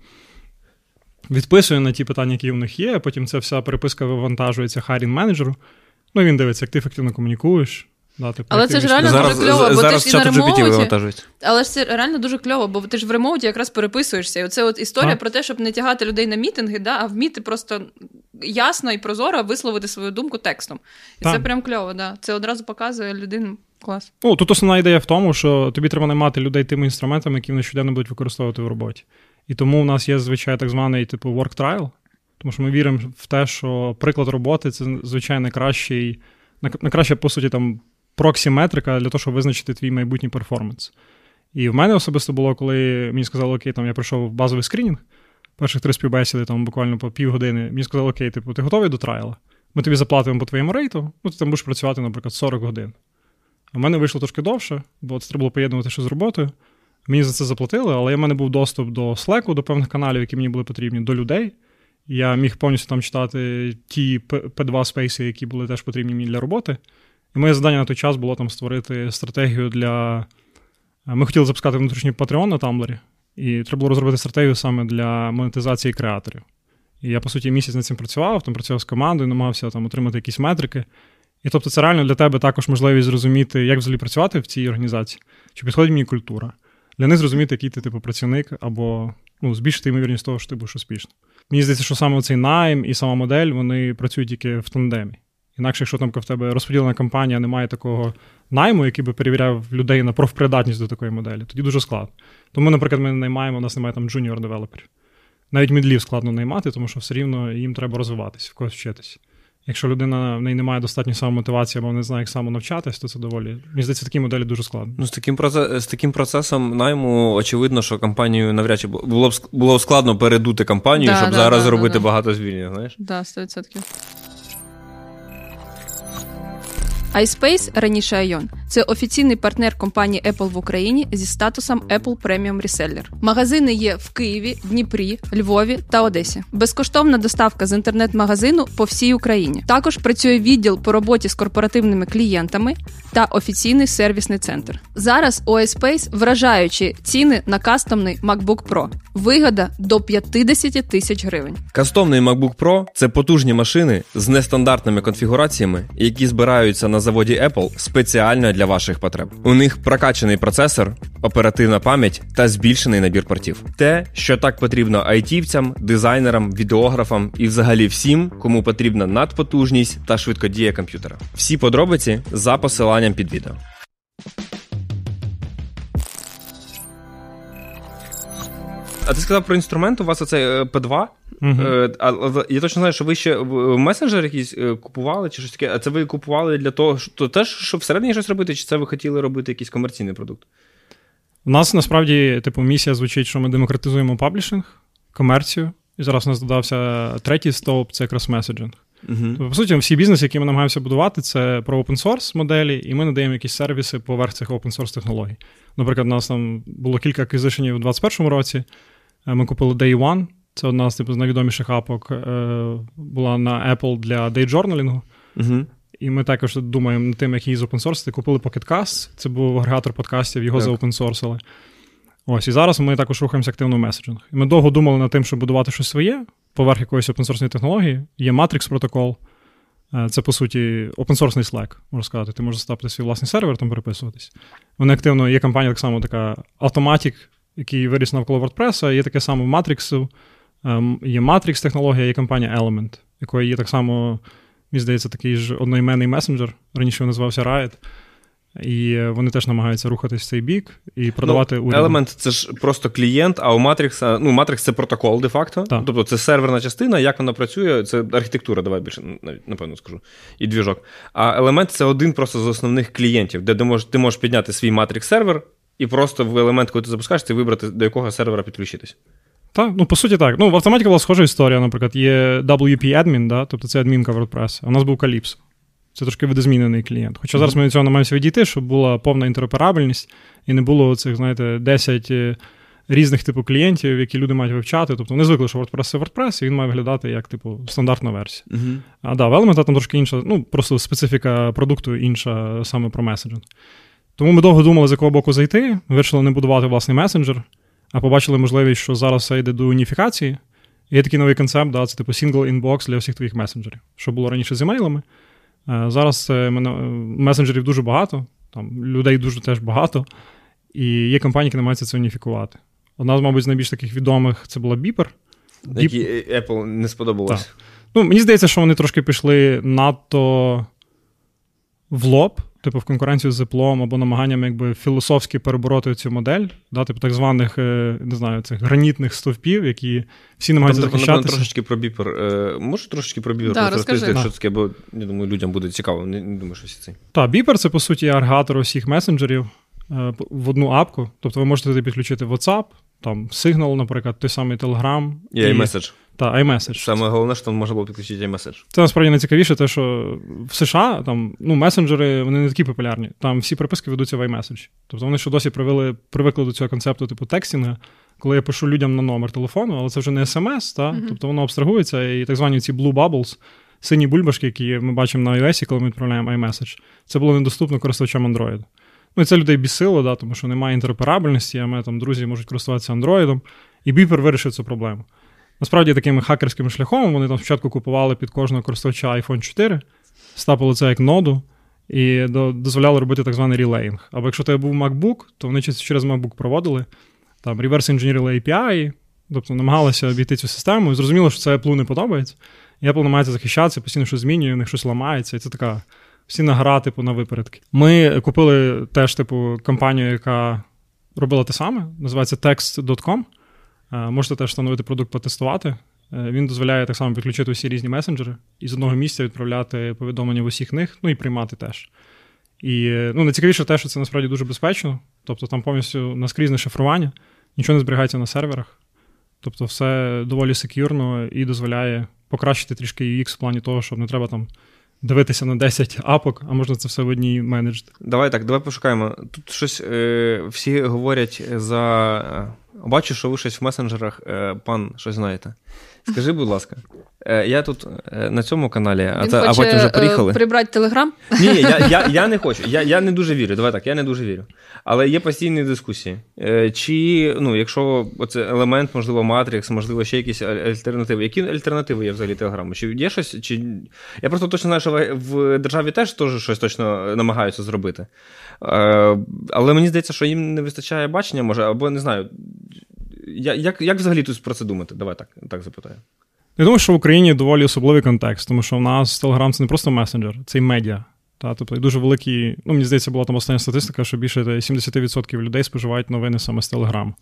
відписую на ті питання, які у них є, а потім ця вся переписка вивантажується хайрінг-менеджеру. Ну, і він дивиться, як ти ефективно комунікуєш. Да, типу, але це ж реально зараз, дуже кльово, бо зараз ти ж і на ремоуті. Але ж це реально дуже кльово, бо ти ж в ремоуті якраз переписуєшся. І оце от історія а? про те, щоб не тягати людей на мітинги, да, а вміти просто ясно і прозоро висловити свою думку текстом. І так. Це прям кльово, да. Це одразу показує людину. Клас. Ну, тут основна ідея в тому, що тобі треба наймати людей тими інструментами, які вони щоденно будуть використовувати в роботі. І тому у нас є, звичайно, так званий типу work trial, тому що ми віримо в те, що приклад роботи – це, звичайно, найкращий, найкраща, по суті, там, проксі-метрика для того, щоб визначити твій майбутній перформанс. І в мене особисто було, коли мені сказали, окей, там, я прийшов в базовий скринінг, перших три співбесіди, там, буквально по півгодини, мені сказали, окей, типу, ти готовий до трайла? Ми тобі заплатимо по твоєму рейту, ну, ти там будеш працювати, наприклад, сорок годин. У мене вийшло трошки довше, бо це треба було поєднувати ще з роботою. Мені за це заплатили, але в мене був доступ до Slack, до певних каналів, які мені були потрібні, до людей. Я міг повністю там читати ті пі два спейси, які були теж потрібні мені для роботи. І моє завдання на той час було там створити стратегію для... Ми хотіли запускати внутрішній Patreon на Tumblr, і треба було розробити стратегію саме для монетизації креаторів. І я, по суті, місяць над цим працював, там працював з командою, намагався там отримати якісь метрики. І тобто це реально для тебе також можливість зрозуміти, як взагалі працювати в цій організації, чи підходить мені культура. Для них зрозуміти, який ти типу працівник, або ну, збільшити ймовірність того, що ти будеш успішним. Мені здається, що саме цей найм і сама модель, вони працюють тільки в тандемі. Інакше, якщо там в тебе розподілена компанія, немає такого найму, який би перевіряв людей на профпридатність до такої моделі, тоді дуже складно. Тому, наприклад, ми наймаємо, у нас немає там джуніор-девелоперів. Навіть мідлів складно наймати, тому що все рівно їм треба розвиватись, в когось вчитись. Якщо людина, в неї немає достатньо самомотивації або не знає, як самонавчатись, то це доволі, мені здається, такі моделі дуже складно. Ну, з таким, процес, з таким процесом найму, очевидно, що компанію навряд чи було б було складно передути компанію, да, щоб да, зараз да, зробити да, да. багато звільнень, знаєш? Так, да, сто відсотків. iSpace, раніше Aion, це офіційний партнер компанії Apple в Україні зі статусом Apple Premium Reseller. Магазини є в Києві, Дніпрі, Львові та Одесі. Безкоштовна доставка з інтернет-магазину по всій Україні. Також працює відділ по роботі з корпоративними клієнтами та офіційний сервісний центр. Зараз у iSpace вражаючі ціни на кастомний MacBook Pro. Вигода до п'ятдесят тисяч гривень. Кастомний MacBook Pro – це потужні машини з нестандартними конфігураціями, які збираються на заводі Apple спеціально для ваших потреб. У них прокачаний процесор, оперативна пам'ять та збільшений набір портів. Те, що так потрібно айтівцям, дизайнерам, відеографам і взагалі всім, кому потрібна надпотужність та швидкодія комп'ютера. Всі подробиці за посиланням під відео. А ти сказав про інструмент, у вас оцей пі два. Uh-huh. А я точно знаю, що ви ще месенджер якийсь купували чи щось таке. А це ви купували для того, що теж, щоб всередині щось робити, чи це ви хотіли робити якийсь комерційний продукт? У нас насправді, типу, місія звучить, що ми демократизуємо паблішинг, комерцію. І зараз у нас додався третій стовп – це якраз меседжинг. Uh-huh. Тобто, по суті, всі бізнеси, які ми намагаємося будувати, це про open-source моделі, і ми надаємо якісь сервіси поверх цих open-source технологій. Наприклад, у нас там було кілька аквізишенів у двадцять першому році. Ми купили Day One, це одна з, типу, з найвідоміших апок, була на Apple для дейджорналінгу. Uh-huh. І ми також думаємо над тим, як її з-опенсорсити. Купили Pocket Cast, це був агрегатор подкастів, його за-опенсорсили. Ось, і зараз ми також рухаємося активно в меседжинг. І ми довго думали над тим, щоб будувати щось своє, поверх якоїсь опенсорсної технології. Є Matrix протокол, це, по суті, опенсорсний Slack, можна сказати. Ти можеш ставити свій власний сервер, там переписуватись. Вони активно, є компанія так само така Automatic, який виріс навколо WordPress, є таке саме в Matrix, є Matrix технологія, є компанія Element, якої є так само, мені здається, такий ж одноіменний месенджер, раніше він називався Riot, і вони теж намагаються рухатись в цей бік і продавати ну, урядом. Element – це ж просто клієнт, а у Matrix, ну, Matrix – це протокол де-факто, так. Тобто це серверна частина, як вона працює, це архітектура, давай більше, напевно скажу, і двіжок. А Element – це один просто з основних клієнтів, де ти можеш, ти можеш підняти свій Matrix-сервер, і просто в елемент, коли ти запускаєш, ти вибрати, до якого сервера підключитись. Так, ну, по суті, так. Ну, в Automatic була схожа історія, наприклад, є дабл ю пі admin, да? Тобто це адмінка WordPress, а у нас був Calypso. Це трошки видозмінений клієнт. Хоча mm-hmm. зараз ми від цього намагаємося відійти, щоб була повна інтероперабельність і не було цих, знаєте, десять різних типу клієнтів, які люди мають вивчати. Тобто вони звикли, що WordPress – це WordPress, і він має виглядати як, типу, стандартна версія. Mm-hmm. А да, в Element там трошки інша, ну, просто специфіка продукту інша саме про меседжинг. Тому ми довго думали, з якого боку зайти, вирішили не будувати власний месенджер, а побачили можливість, що зараз все йде до уніфікації. І є такий новий концепт, да, це типу single inbox для всіх твоїх месенджерів. Що було раніше з емейлами. Зараз месенджерів дуже багато, там людей дуже теж багато, і є компанії, які намагаються це уніфікувати. Одна з, мабуть, з найбільш таких відомих – це була Beeper. Які Apple не сподобалось. Так. Ну, мені здається, що вони трошки пішли надто в лоб, типу в конкуренцію з Apple або намаганням якби філософськи перебороти цю модель, да, типу так званих, не знаю, цих гранітних стовпів, які всі намагаються захищатися. Напевно, трошечки про Beeper. Можеш трошечки про Beeper да, розказати, що таке, бо, я думаю, людям буде цікаво, не, не думаю, що всі це. Так, Beeper – це, по суті, агрегатор усіх месенджерів в одну апку. Тобто ви можете туди підключити WhatsApp, там, Signal, наприклад, той самий Telegram. І iMessage. Так, iMessage. Саме головне, що там можна було підключити iMessage. Це, насправді, найцікавіше те, що в США там, ну, месенджери, вони не такі популярні. Там всі переписки ведуться в iMessage. Тобто вони ще досі привели, привикли до цього концепту типу текстінга, коли я пишу людям на номер телефону, але це вже не ес ем ес, та? Mm-hmm. Тобто воно абстрагується, і так звані ці blue bubbles, сині бульбашки, які ми бачимо на iOS, коли ми відправляємо iMessage, це було недоступно користувачам Android. Ну і це людей бісило, да, тому що немає інтероперабельності, а ми там друзі можуть користуватися Android, і Beeper вирішив цю проблему. Насправді, таким хакерським шляхом вони там спочатку купували під кожного користувача айфон чотири, стапили це як ноду і дозволяли робити так званий релеїнг. Або якщо тебе був MacBook, то вони через MacBook проводили, там reverse engineering ей пі ай, тобто намагалися обійти цю систему, і зрозуміло, що це Apple не подобається. І Apple намагається захищатися, постійно щось змінює, у них щось ламається, і це така постійна гра, типу, на випередки. Ми купили теж, типу, компанію, яка робила те саме, називається text точка ком. Можете теж встановити продукт, потестувати. Він дозволяє так само підключити усі різні месенджери і з одного місця відправляти повідомлення в усіх них, ну і приймати теж. І ну, найцікавіше те, що це насправді дуже безпечно, тобто там повністю наскрізне шифрування, нічого не зберігається на серверах, тобто все доволі сек'юрно і дозволяє покращити трішки ю екс в плані того, щоб не треба там дивитися на десять апок, а можна це все в одній менеджити. Давай так, давай пошукаємо. Тут щось е, всі говорять за... Бачу, що ви щось в месенджерах, е, пан, щось знаєте. Скажи, будь ласка, е, я тут е, на цьому каналі, а, та, а потім вже поїхали. Він прибрати Телеграм? Ні, я, я, я не хочу. Я, я не дуже вірю. Давай так, я не дуже вірю. Але є постійні дискусії. Е, чи, ну, якщо оце елемент, можливо, Матрикс, можливо, ще якісь альтернативи. Які альтернативи є взагалі Телеграму? Чи є щось? Чи... Я просто точно знаю, що в державі теж, теж щось точно намагаються зробити. Е, але мені здається, що їм не вистачає бачення, може, або не знаю. Як, як взагалі тут про це думати? Давай так, так запитаю. Я думаю, що в Україні доволі особливий контекст, тому що в нас Telegram – це не просто месенджер, це й медіа. Та, тобто дуже великий, ну, мені здається, була там остання статистика, що більше сімдесят відсотків людей споживають новини саме з Telegram.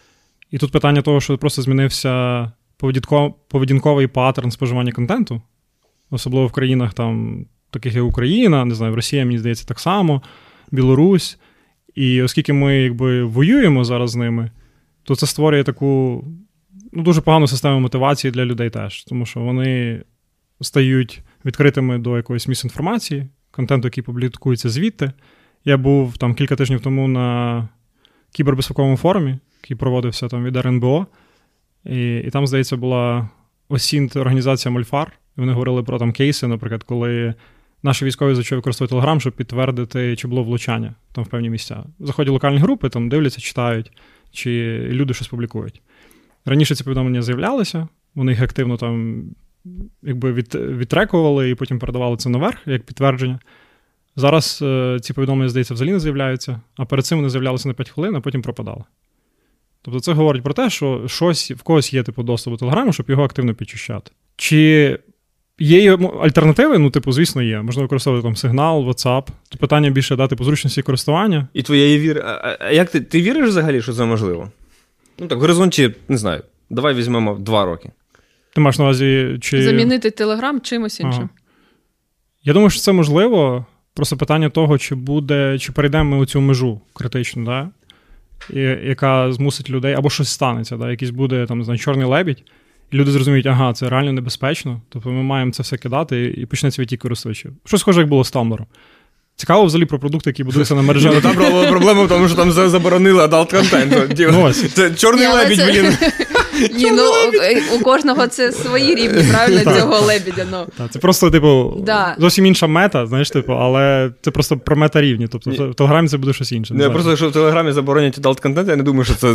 І тут питання того, що просто змінився поведінковий паттерн споживання контенту, особливо в країнах там, таких як Україна, не знаю, в Росії, мені здається, так само, Білорусь. І оскільки ми якби воюємо зараз з ними, то це створює таку, ну, дуже погану систему мотивації для людей теж, тому що вони стають відкритими до якоїсь місінформації, контенту, який публікується звідти. Я був там кілька тижнів тому на кібербезпековому форумі, який проводився там від ар ен бе о, і, і там, здається, була осінт організація Мольфар, і вони говорили про там кейси, наприклад, коли наші військові почали використовувати Telegram, щоб підтвердити, чи було влучання там в певні місця. Заходять локальні групи, там дивляться, читають, чи люди щось публікують. Раніше ці повідомлення з'являлися, вони їх активно там якби від, відтрекували і потім передавали це наверх, як підтвердження. Зараз е, ці повідомлення, здається, взагалі не з'являються, а перед цим вони з'являлися на п'ять хвилин, а потім пропадали. Тобто це говорить про те, що щось, в когось є типу, доступ до Телеграму, щоб його активно підчищати. Чи є альтернативи? Ну, типу, звісно, є. Можна використовувати там Signal, WhatsApp. То питання більше дати по зручності користування. І твоя віра. А як ти, ти віриш взагалі, що це можливо? Ну так, в горизонті, не знаю, давай візьмемо два роки. Ти маєш на увазі, чи... Замінити Телеграм чимось іншим. Ага. Я думаю, що це можливо. Просто питання того, чи буде, чи перейдемо ми у цю межу критичну, да? І, яка змусить людей, або щось станеться, да? Якийсь буде, там, не знаю, чорний лебідь, і люди зрозуміють, ага, це реально небезпечно, тобто ми маємо це все кидати, і почнеться відтік користувачів. Щось схоже, як було з Тамблером. Цікаво взагалі про продукти, які будуються на мережевих. Там проблема в тому, що там заборонили адалт контент. Це чорний лебідь, блін. Ні, ну у кожного це свої рівні, правильно, цього лебідя. Це просто, типу, зовсім інша мета, знаєш, типу, але це просто про мета-рівні. Тобто в Телеграмі це буде щось інше. Я просто, якщо в Телеграмі заборонять адалт контент, я не думаю, що це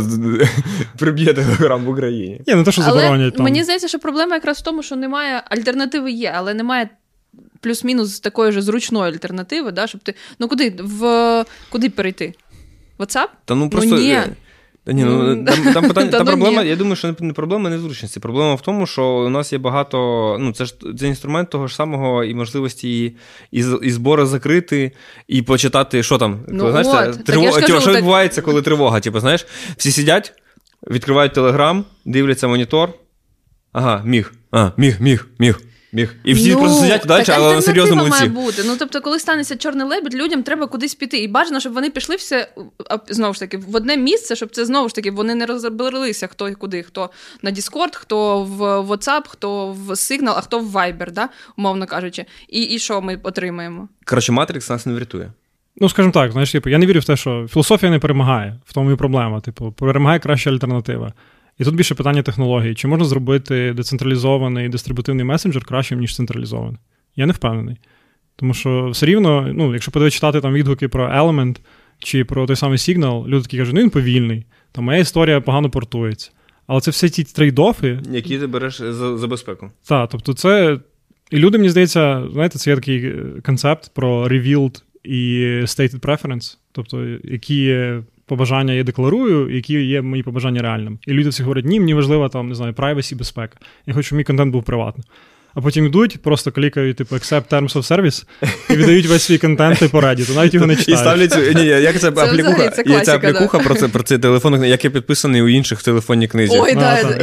приб'є Телеграм в Україні. Ні, не те, що заборонять там. Мені здається, що проблема якраз в тому, що немає, альтернативи є, але немає плюс-мінус такої ж зручної альтернативи, да, щоб ти, ну куди, в, куди перейти? WhatsApp? Та ну просто... Ну, ні. Та ні, ну, там, там питання, та проблема, я думаю, що не проблема не в зручності. Проблема в тому, що у нас є багато, ну, це ж це інструмент того ж самого і можливості і, і, і збори закрити, і почитати, що там. Ну, коли, знаєш, от, це, триво... скажу, що так... відбувається, коли тривога, типу, знаєш, всі сидять, відкривають Телеграм, дивляться монітор, ага, міг, а, міг, міг, міг. Міг. І всі ну, просто сидять далі, але на серйозному лиці. Має бути. Ну, тобто, коли станеться чорний лебідь, людям треба кудись піти. І бажано, щоб вони пішли все, знову ж таки, в одне місце, щоб це, знову ж таки, вони не розбиралися, хто і куди. Хто на Discord, хто в WhatsApp, хто в Signal, а хто в Viber, да? Умовно кажучи. І, і що ми отримаємо? Коротше, Matrix нас не врятує. Ну, скажімо так, знаєш, типу, я не вірю в те, що філософія не перемагає. В тому і проблема. Типу, перемагає краща альтернатива. І тут більше питання технологій. Чи можна зробити децентралізований дистрибутивний месенджер кращим, ніж централізований? Я не впевнений. Тому що все рівно, ну, якщо подивитися читати там відгуки про Element чи про той самий Signal, люди такі кажуть, ну він повільний, там моя історія погано портується. Але це все ті трейд-оффи. Які ти береш за, за безпеку. Так, тобто це... І люди, мені здається, знаєте, це є такий концепт про revealed і stated preference, тобто які є побажання я декларую, які є мої побажання реальним. І люди всі говорять, ні, мені важлива там, не знаю, privacy, безпека. Я хочу, щоб мій контент був приватним. А потім йдуть, просто клікають, типу, accept terms of service і віддають весь свій контент і по Reddit, навіть його не читають. І ставлять, ні, як це аплікуха, це є ця аплікуха про це, про цей телефон, який підписаний у інших телефонній книзі. Ой, так,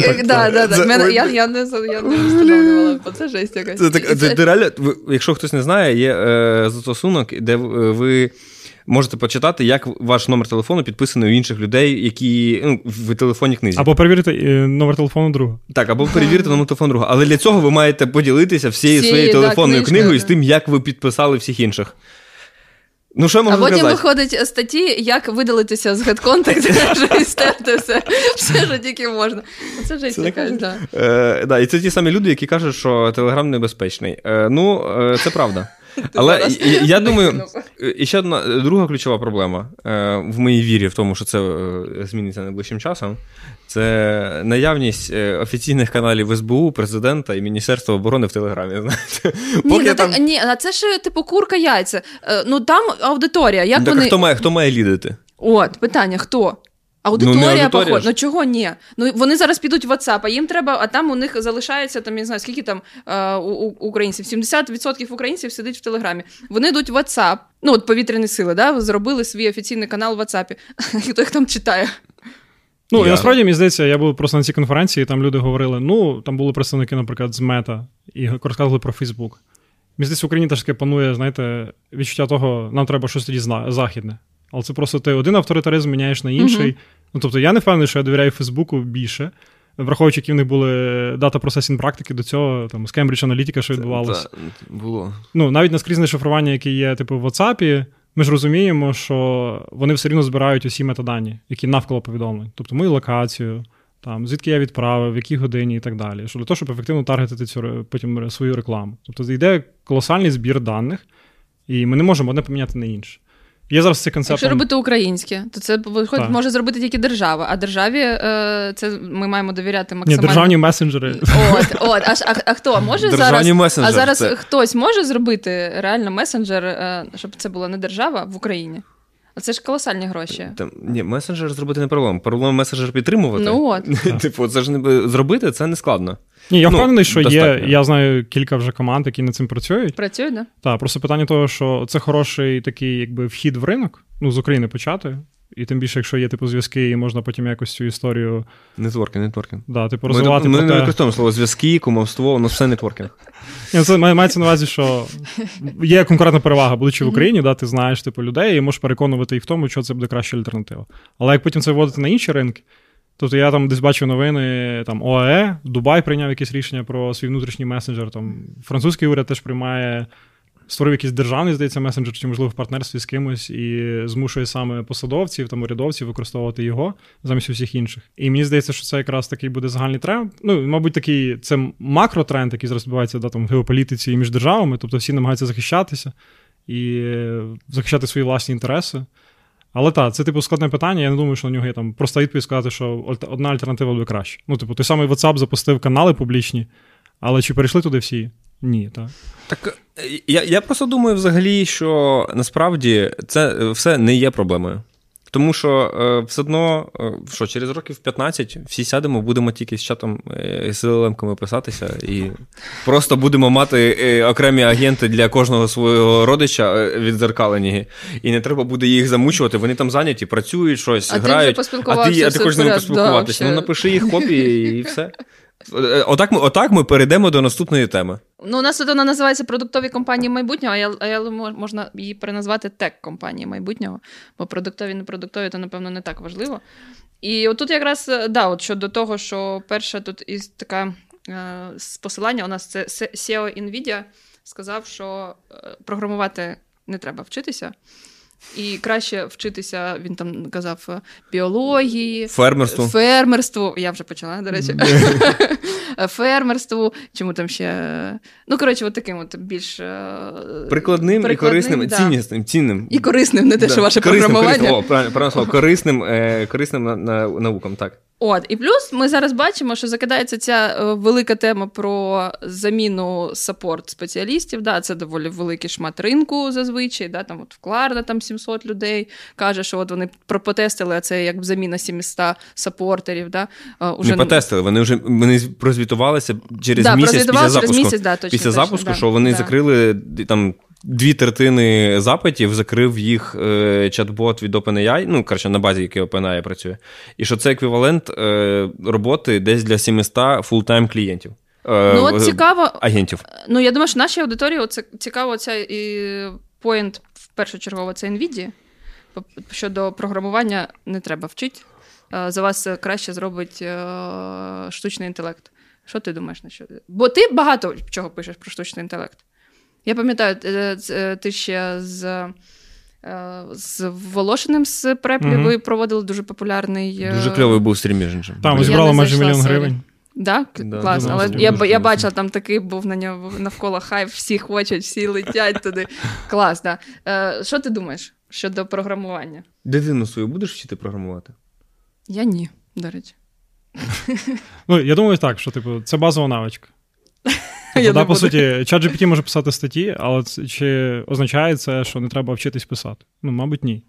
я не встановлювала, бо це жесть якась. Це реально, якщо хтось не знає, є застосунок, де ви можете почитати, як ваш номер телефону підписаний у інших людей, які ну, в телефонній книзі. Або перевірити номер телефону друга. Так, або перевірити номер телефону друга. Але для цього ви маєте поділитися всією Всі, своєю телефонною да, книгою з тим, як ви підписали всіх інших. Ну, що я можу а потім сказати? виходить статті, як видалитися з GetContact, і стерти все, все, що тільки можна. Це вже якась, так. Е, да, і це ті самі люди, які кажуть, що Телеграм небезпечний. Е, ну, е, це правда. Але я, я думаю, і ще одна друга ключова проблема е, в моїй вірі в тому, що це е, зміниться найближчим часом, це наявність е, офіційних каналів ес бе у, президента і Міністерства оборони в Телеграмі. Знаєте? Ні, ну, там... так, ні, а це ж типу курка-яйця. Е, ну там аудиторія. Як так вони... хто має, хто має лідити? От, питання, хто? Аудиторія, ну, аудиторія поход. Ну чого ні? Ну вони зараз підуть в WhatsApp, а їм треба, а там у них залишається, там, я не знаю, скільки там е, у, у українців, сімдесят відсотків українців сидить в Телеграмі. Вони йдуть в WhatsApp, ну от повітряні сили, да, зробили свій офіційний канал в WhatsApp. Хто їх там читає? Ну, я... і насправді, мені здається, я був просто на цій конференції, там люди говорили, ну, там були представники, наприклад, з Мета, і розказували про Фейсбук. Мені здається, в Україні теж таке панує, знаєте, відчуття того, нам треба щось тоді західне. Але це просто ти один авторитаризм міняєш на інший. Mm-hmm. Ну, тобто, я не впевнений, що я довіряю Фейсбуку більше, враховуючи, які в них були дата-процесінг практики до цього, там, з Cambridge Analytica, що відбувалося. Це було. Ну, навіть наскрізне шифрування, яке є, типу, в WhatsApp, ми ж розуміємо, що вони все рівно збирають усі метадані, які навколо повідомлень. Тобто, мою локацію, там, звідки я відправив, в якій годині і так далі. Що для того, щоб ефективно таргетити цю, потім свою рекламу. Тобто, йде колосальний збір даних, і ми не можемо одне поміняти на інше. Є зараз цей концепт. Якщо робити українське, то це виходить, може зробити тільки держава, а державі е, це ми маємо довіряти максимально. Ні, державні месенджери. От, от, а, а, а хто може державні зараз? Месенджер, а зараз це... хтось може зробити реально месенджер, е, щоб це була не держава в Україні? Це ж колосальні гроші. Там, ні, месенджер зробити не проблема. Проблема месенджер підтримувати. Ну от. Типу, це ж не зробити, це не складно. Ні, я впевнений, ну, що достатньо. Є, я знаю кілька вже команд, які над цим працюють. Працюють, так? Так, просто питання того, що це хороший такий, якби, вхід в ринок, ну, з України почати, і тим більше, якщо є, типу, зв'язки, і можна потім якось цю історію... Нетворкінг, нетворкінг. Да, типу, розвивати. Ми, ми те... не використовуємо слово зв'язки, кумовство, у нас все нетворкінг. Ні, це мається на увазі, що є конкурентна перевага, будучи в Україні, да, ти знаєш, типу, людей, і можеш переконувати їх в тому, що це буде краща альтернатива. Але як потім це вводити на інші ринки, тобто я там десь бачив новини, там ОАЕ, Дубай прийняв якесь рішення про свій внутрішній месенджер, там французький уряд теж приймає, створив якийсь державний, здається, месенджер, чи, можливо, в партнерстві з кимось, і змушує саме посадовців, там, урядовців використовувати його замість усіх інших. І мені здається, що це якраз такий буде загальний тренд. Ну, мабуть, такий, це макротренд, який зараз відбувається, да, там, в геополітиці і між державами, тобто всі намагаються захищатися і захищати свої власні інтереси. Але так, це, типу, складне питання, я не думаю, що на нього є там проста відповідь сказати, що одна альтернатива буде краще. Ну, типу, той самий WhatsApp запустив канали публічні, але чи перейшли туди всі? Ні, так. Так, я, я просто думаю взагалі, що насправді це все не є проблемою. Тому що е, все одно, е, що через років п'ятнадцять всі сядемо, будемо тільки з чатом, е, з ел ел ем-ками писатися і просто будемо мати е, окремі агенти для кожного свого родича е, віддзеркалені. І не треба буде їх замучувати, вони там зайняті, працюють, щось, а грають. Ти а ти, а ти хочеш з ними поспілкуватися. Да, ну, напиши їх копії і все. Отак ми, отак ми перейдемо до наступної теми. Ну, у нас тут вона називається продуктові компанії майбутнього, а я можна її переназвати тек-компанії майбутнього, бо продуктові, не продуктові, то, напевно, не так важливо. І отут якраз, да, от щодо того, що перша тут із така е, посилання у нас це сі і о NVIDIA сказав, що програмувати не треба вчитися. І краще вчитися, він там казав, біології, фермерству. Фермерству. Я вже почала, до речі. Фермерству, чому там ще. Ну, коротше, от таким от більш прикладним, прикладним і корисним, да. цінним, цінним. І корисним, не те, да. що ваше корисним, програмування. Корисним, о, правильно, правильно слово, корисним, е, корисним на, на, наукам, так. От, і плюс ми зараз бачимо, що закидається ця е, велика тема про заміну саппорт-спеціалістів. Да, це доволі великий шмат ринку зазвичай. Да, там от в Кларна там сімсот людей каже, що от вони пропотестили, а це як заміна сімсот саппортерів. Да, е, уже... Не потестили, вони вже вони прозвітувалися через да, місяць після запуску. Місяць, да, точно, після точно, запуску, да, що вони да. закрили там дві третини запитів, закрив їх е, чат-бот від OpenAI, ну, коротше, на базі, який OpenAI працює. І що це еквівалент е, роботи десь для сімсот фултайм клієнтів. Е, ну, от цікаво. Агентів. Ну, я думаю, що нашій аудиторії це цікаво, ця і поінт, в першу чергу, це NVIDIA. щодо програмування не треба вчити. За вас краще зробить штучний інтелект. Що ти думаєш на що? Бо ти багато чого пишеш про штучний інтелект. Я пам'ятаю, ти ще з, з Волошиним з Преплі mm-hmm. ви проводили дуже популярний... Дуже кльовий був стрім, між іншим. Там ви зібрали майже мільйон гривень. Да? Да, класно. Але я, я бачила, там такий був на нього навколо хайп, всі хочуть, всі летять туди. Клас, да. Е, що ти думаєш щодо програмування? Дитину свою будеш вчити програмувати? Я ні, до речі. Ну, я думаю так, що типу, це базова навичка. Тобто, да, по суті, ChatGPT може писати статті, але чи означає це, що не треба вчитись писати? Ну, мабуть, ні.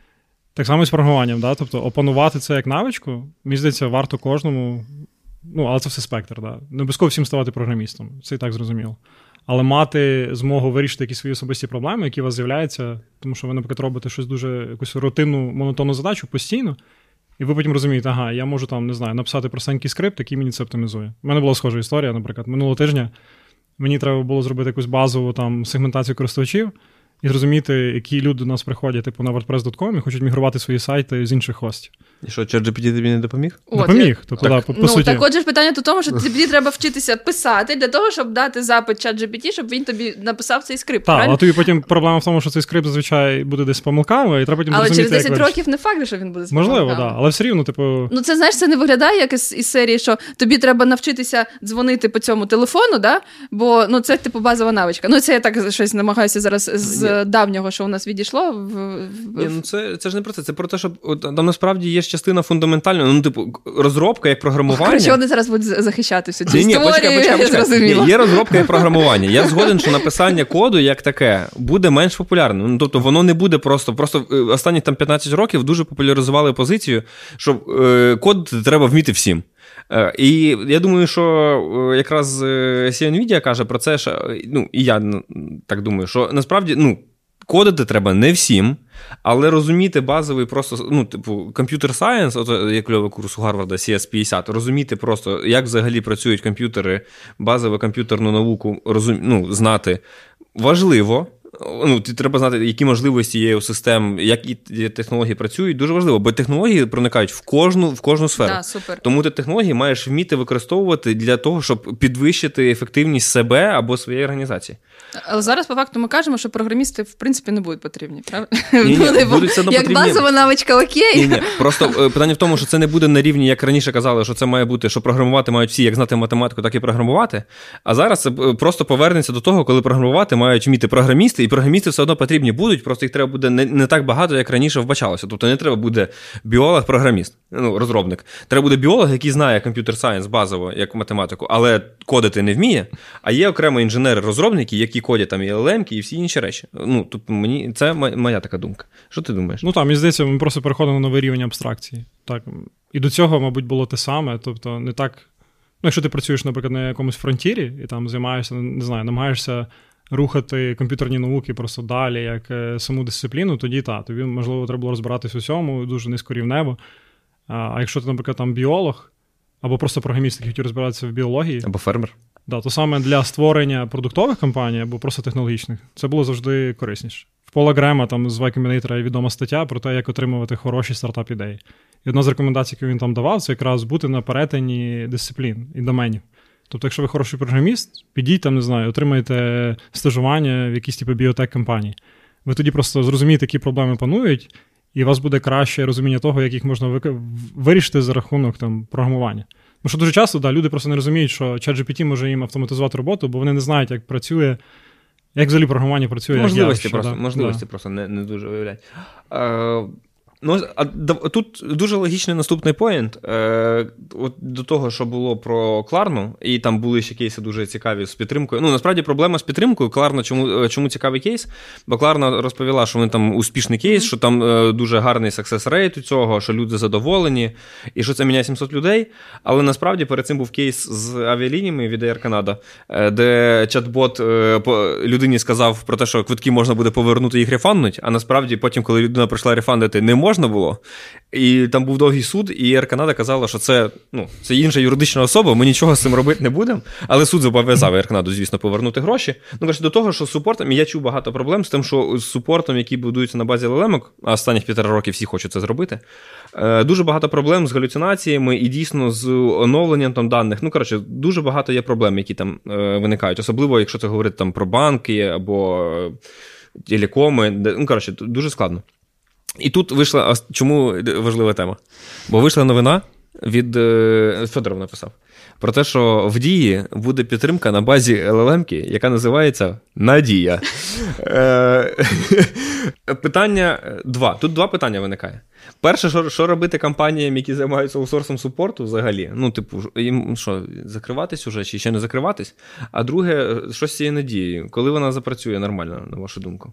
Так само і з програмуванням, да? Тобто опанувати це як навичку, мені здається, варто кожному. Ну, але це все спектр, да. Не обов'язково всім ставати програмістом, це і так зрозуміло. Але мати змогу вирішити якісь свої особисті проблеми, які у вас з'являються, тому що ви, наприклад, робите щось дуже, якусь рутинну, монотонну задачу постійно, і ви потім розумієте, ага, я можу там, не знаю, написати простенький скрипт, який мені це оптимізує. У мене була схожа історія, наприклад, минулого тижня мені треба було зробити якусь базову там сегментацію користувачів і зрозуміти, які люди до нас приходять типу, на WordPress точка ком і хочуть мігрувати свої сайти з інших хостів. І що, ChatGPT тобі не допоміг? От, допоміг. Я... Тобто, так. Да, по, ну, суті... так отже ж питання в тому, що тобі треба вчитися писати для того, щоб дати запит ChatGPT, щоб він тобі написав цей скрипт. Так, а тобі потім проблема в тому, що цей скрипт зазвичай буде десь з помилками, і треба потім але зрозуміти, через десять як років не факт, що він буде з помилками. Можливо, так, да. Але все рівно, типу... Ну, це, знаєш, це не виглядає як із, із серії, що тобі треба навчитися дзвонити по цьому телефону, да? Бо, ну, це, типу, базова навичка. Ну, це я так щось намагаюся зараз з Ні. давнього, що у нас відійшло. В, в... Ні, ну, це, це ж не про це. Це про те, що от, там насправді є частина фундаментальна, ну, типу, розробка як програмування. Короче, вони зараз будуть захищати всю цю ні, історію, ні, почекай, почекай, я почекай. зрозуміла. Ні, є розробка як програмування. Я згоден, що написання коду як таке буде менш популярним. Ну, тобто воно не буде просто, просто останні там п'ятнадцять років дуже популяризували позицію, що е, код треба вміти всім. Е, і я думаю, що е, якраз сі Nvidia каже про це, що, ну, і я так думаю, що насправді, ну, кодити треба не всім, але розуміти базовий просто, ну, типу, комп'ютер сайенс, от як кльовий курс у Гарварда, сі ес п'ятдесят, розуміти просто, як взагалі працюють комп'ютери, базову комп'ютерну науку, розум, ну, знати важливо. Ну, треба знати, які можливості є у систем, які технології працюють, дуже важливо, бо технології проникають в кожну, в кожну сферу. Да, супер. Тому ти технології маєш вміти використовувати для того, щоб підвищити ефективність себе або своєї організації. Але зараз, по факту, ми кажемо, що програмісти, в принципі, не будуть потрібні, правда? Ні, ні, будуть все одно як потрібні. базова навичка, окей. Ні, ні. Просто питання в тому, що це не буде на рівні, як раніше казали, що це має бути, що програмувати мають всі, як знати математику, так і програмувати. А зараз це просто повернеться до того, коли програмувати мають вміти програмісти, і програмісти все одно потрібні будуть, просто їх треба буде не, не так багато, як раніше вбачалося. Тобто не треба буде біолог-програміст, ну, розробник. Треба буде біолог, який знає комп'ютер-сайенс базово, як математику, але кодити не вміє, а є окремо інженери-розробники, які кодять там і ел ел ем-ки, і всі інші речі. Ну, тобто мені, це моя така думка. Що ти думаєш? Ну так, мені здається, ми просто переходимо на новий рівень абстракції. Так. І до цього, мабуть, було те саме, тобто не так, ну, якщо ти працюєш, наприклад, на якомусь фронтірі, і там займаєшся, не знаю, намагаєшся рухати комп'ютерні науки просто далі, як саму дисципліну, тоді так, тобі, можливо, треба було розбиратись у цьому, дуже низькорівнево. А якщо ти, наприклад, там біолог, або просто програміст, який хотів розбиратися в біології. Або фермер. Да, то саме для створення продуктових компаній, або просто технологічних, це було завжди корисніше. В Пола Грема, там, з Y Combinator є відома стаття про те, як отримувати хороші стартап-ідеї. І одна з рекомендацій, яку він там давав, це якраз бути на перетині дисциплін і доменів. Тобто, якщо ви хороший програміст, підіть там, не знаю, отримайте стажування в якійсь типу біотек-компанії. Ви тоді просто зрозумієте, які проблеми панують, і у вас буде краще розуміння того, як їх можна вирішити за рахунок там, програмування. Тому що дуже часто да, люди просто не розуміють, що ChatGPT може їм автоматизувати роботу, бо вони не знають, як працює, як взагалі програмування працює. Можливості як просто, да? можливості да. просто не, не дуже виявляють. Е, ну, а тут дуже логічний наступний поінт. Е, от до того, що було про Кларну, і там були ще кейси дуже цікаві з підтримкою. Ну, насправді, проблема з підтримкою. Кларна, чому, чому цікавий кейс? Бо Кларна розповіла, що вони там успішний кейс, mm-hmm. що там е, дуже гарний success rate у цього, що люди задоволені, і що це міняє сімсот людей. Але насправді перед цим був кейс з авіалініями від Air Canada, е, де чат-бот е, по, людині сказав про те, що квитки можна буде повернути, їх рефанднуть, а насправді потім, коли людина прийшла рефандити, не можна можна було. І там був довгий суд, і Air Canada казала, що це, ну, це інша юридична особа, ми нічого з цим робити не будемо. Але суд зобов'язав Air Canada, звісно, повернути гроші. Ну, коротше, до того, що з супортом, і я чув багато проблем з тим, що з супортом, який будується на базі ел ел ем, а останніх півтора років всі хочуть це зробити, дуже багато проблем з галюцинаціями і дійсно з оновленням там даних. Ну, коротше, дуже багато є проблем, які там виникають. Особливо, якщо це говорити там про банки або телекоми. Ну, коротше, дуже складно. І тут вийшла, чому важлива тема? Бо вийшла новина від, Федоров написав, про те, що в Дії буде підтримка на базі ел ел ем-ки, яка називається Надія. Питання два. Тут два питання виникає. Перше, що, що робити компаніям, які займаються аутсорсом супорту взагалі? Ну, типу, їм що, закриватись уже, чи ще не закриватись? А друге, що з цією Надією? Коли вона запрацює нормально, на вашу думку?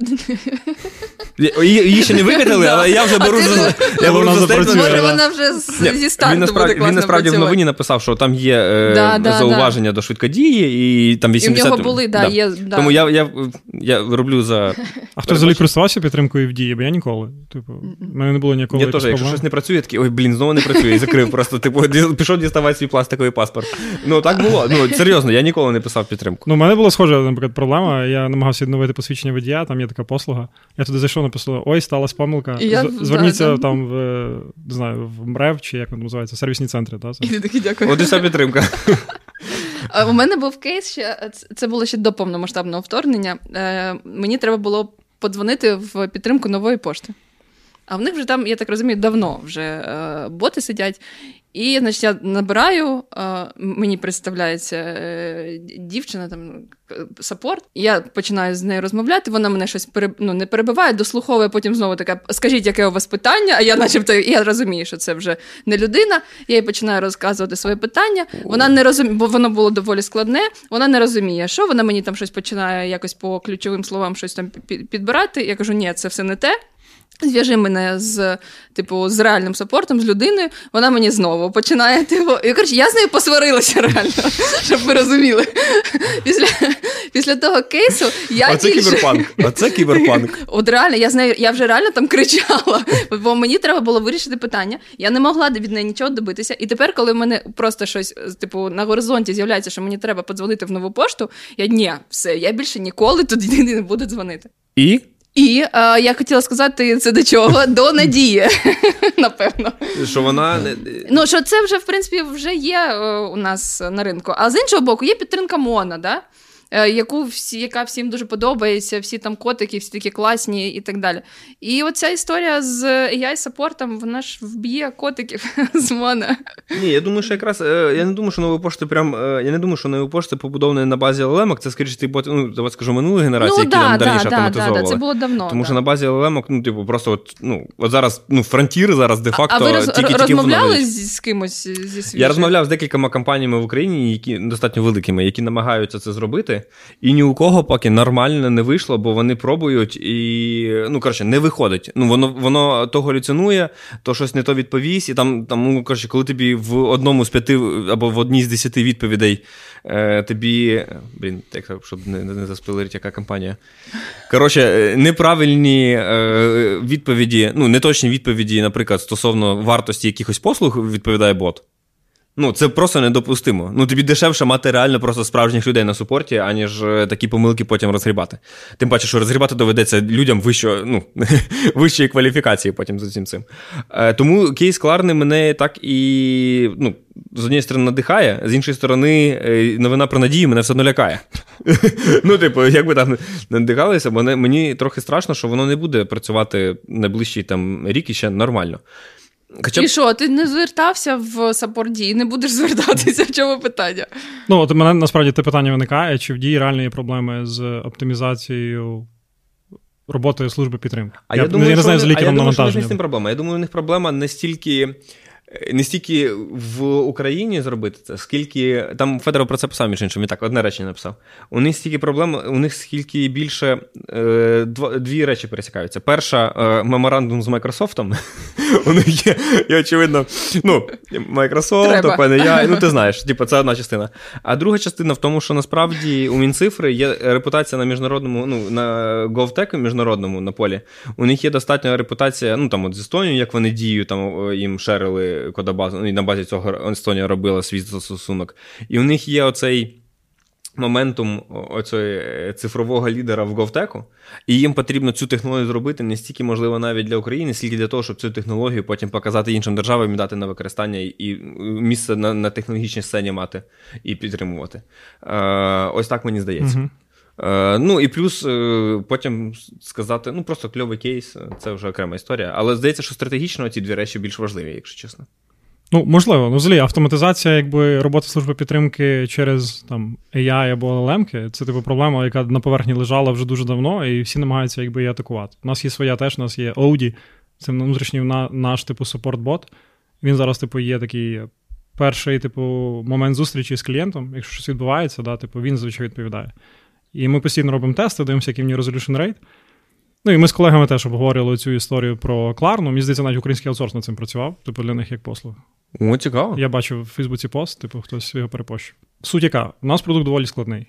Її ще не викатили, але я вже беру за я беру за стейт. Може, вона вже зі старту буде класно працювати. Він насправді в новині написав, що там є е, да, да, зауваження да. до швидкодії, і там вісімдесят... І в нього були, да, да. є... Да. Тому я, я, я роблю за... А хто взагалі користувався підтримкою в Дії? Бо я ніколи. Типу, в мене не було ніякого... Я теж, якщо щось не працює, такий, ой, блін, знову не працює, і закрив просто, типу, пішов діставати свій пластиковий паспорт. Ну, так було. Ну, серйозно, я ніколи не писав підтримку. Ну, у мене була схожа, наприклад, проблема. Я намагався відновити посвідчення водія, там є така послуга. Я туди зайшов, написав, ой, сталася помилка. Я, Зверніться да, там в, не знаю, в МРЕВ, чи як воно називається, сервісні центри. Та? І ти такий, дякую. От і вся підтримка. У мене був кейс, ще, це було ще до повномасштабного вторгнення. Мені треба було подзвонити в підтримку Нової пошти. А в них вже там, я так розумію, давно вже боти сидять. І, значить, я набираю, мені представляється дівчина, там, саппорт, я починаю з нею розмовляти, вона мене щось переб... ну, не перебиває, дослуховує, потім знову така, скажіть, яке у вас питання, а я начебто, я розумію, що це вже не людина, я їй починаю розказувати своє питання, вона не розуміє, бо воно було доволі складне, вона не розуміє, що, вона мені там щось починає якось по ключовим словам щось там підбирати, я кажу, ні, це все не те. Зв'яжи мене з, типу, з реальним саппортом, з людиною, вона мені знову починає, типу, і, коротше, я з нею посварилася реально, щоб ви розуміли. Після, після того кейсу я Оце більше... кіберпанк, оце кіберпанк. От реально, я з нею, я вже реально там кричала, бо мені треба було вирішити питання, я не могла від неї нічого добитися, і тепер, коли в мене просто щось, типу, на горизонті з'являється, що мені треба подзвонити в Нову пошту, я, ні, все, я більше ніколи туди не буду дзвонити. І? І е, я хотіла сказати це до чого? До Надії, напевно. Що вона... Ну, що це вже, в принципі, вже є е, у нас на ринку. А з іншого боку, є підтримка Мона, да? е, яку всі, яка всім дуже подобається, всі там котики, всі такі класні і так далі. І оця історія з ей ай-саппортом, вона ж вб'є котиків з Мона. Ні, я думаю, що якраз, я не думаю, що Нова пошта прям, я не думаю, що Нова пошта побудована на базі ел ел ем, це, скоріше, типу, ну, давайте скажу, минулої генерації, ну, які да, нам да, давніше да, автоматизовували. Да, да, це було давно. Тому да. що на базі ел ел ем, ну, типу, просто от, ну, от зараз, ну, фронтір зараз де-факто а ви роз, тільки-тільки розмовляли з, з кимось зі свіжих? Я розмовляв з декількома компаніями в Україні, які достатньо великими, які намагаються це зробити, і ні у кого поки нормально не вийшло, бо вони пробують і, ну, коротше, не виходить. Ну, воно, воно то галюцинує, то щось не то відповість, і там, там ну, коротше, коли тобі в одному з п'яти або в одній з десяти відповідей е, тобі, блін, так, щоб не, не заспойлерити, яка компанія. Коротше, неправильні е, відповіді, ну, неточні відповіді, наприклад, стосовно вартості якихось послуг відповідає бот. Ну, це просто недопустимо. Ну, тобі дешевше мати реально просто справжніх людей на супорті, аніж такі помилки потім розгрібати. Тим паче, що розгрібати доведеться людям вищої, ну, вищої кваліфікації потім за цим цим. Тому кейс Кларни мене так і, ну, з однієї сторони надихає, з іншої сторони новина про Надію мене все одно лякає. Ну, типу, як би там не надихалися, бо мені трохи страшно, що воно не буде працювати найближчий там рік і ще нормально. Хоча... І що, ти не звертався в саппорт Дії, не будеш звертатися, в чому питання? Ну, от у мене, насправді, те питання виникає, чи в Дії реально є проблеми з оптимізацією роботи служби підтримки? А я, я думаю, я не знаю, що, а я думаю, що у них з цим проблема. Я думаю, у них проблема не стільки не стільки в Україні зробити це, скільки, там Федоров про це писав, між іншим, він так, одне речення написав. У них стільки проблем, у них скільки більше, е, дв, дві речі пересікаються. Перша, е, меморандум з Майкрософтом, у них є, і очевидно, ну, Майкрософт, OpenAI, ну ти знаєш, типу, це одна частина. А друга частина в тому, що насправді у Мінцифри є репутація на міжнародному, ну, на GovTech міжнародному, на полі, у них є достатня репутація, ну, там, от з Естонією, як вони діють, там, їм шерили кодобазу, ну, і на базі цього Естонія робила свій застосунок. І у них є оцей моментум оцього цифрового лідера в GovTech, і їм потрібно цю технологію зробити не стільки, можливо, навіть для України, скільки для того, щоб цю технологію потім показати іншим державам і дати на використання, і місце на, на технологічній сцені мати і підтримувати. Е, ось так мені здається. Угу. Е, ну і плюс е, потім сказати, ну просто кльовий кейс, це вже окрема історія. Але здається, що стратегічно ці дві речі більш важливі, якщо чесно. Ну, можливо. Ну, взагалі, автоматизація, якби, роботи служби підтримки через, там, ей ай або ел ел ем-ки, це, типу, проблема, яка на поверхні лежала вже дуже давно, і всі намагаються, якби, її атакувати. У нас є своя теж, у нас є Оуді, це внутрішній наш, типу, супорт-бот. Він зараз, типу, є такий перший, типу, момент зустрічі з клієнтом, якщо щось відбувається, да, типу, він, звичайно, відповідає. І ми постійно робимо тести, дивимося, який в ній resolution rate. Ну, і ми з колегами теж обговорювали цю історію про Klarna. Мені здається, навіть український аутсорс над цим працював, типу, для них як послуг. О, цікаво. Я бачив в Фейсбуці пост, типу, хтось його перепощив. Суть яка? У нас продукт доволі складний.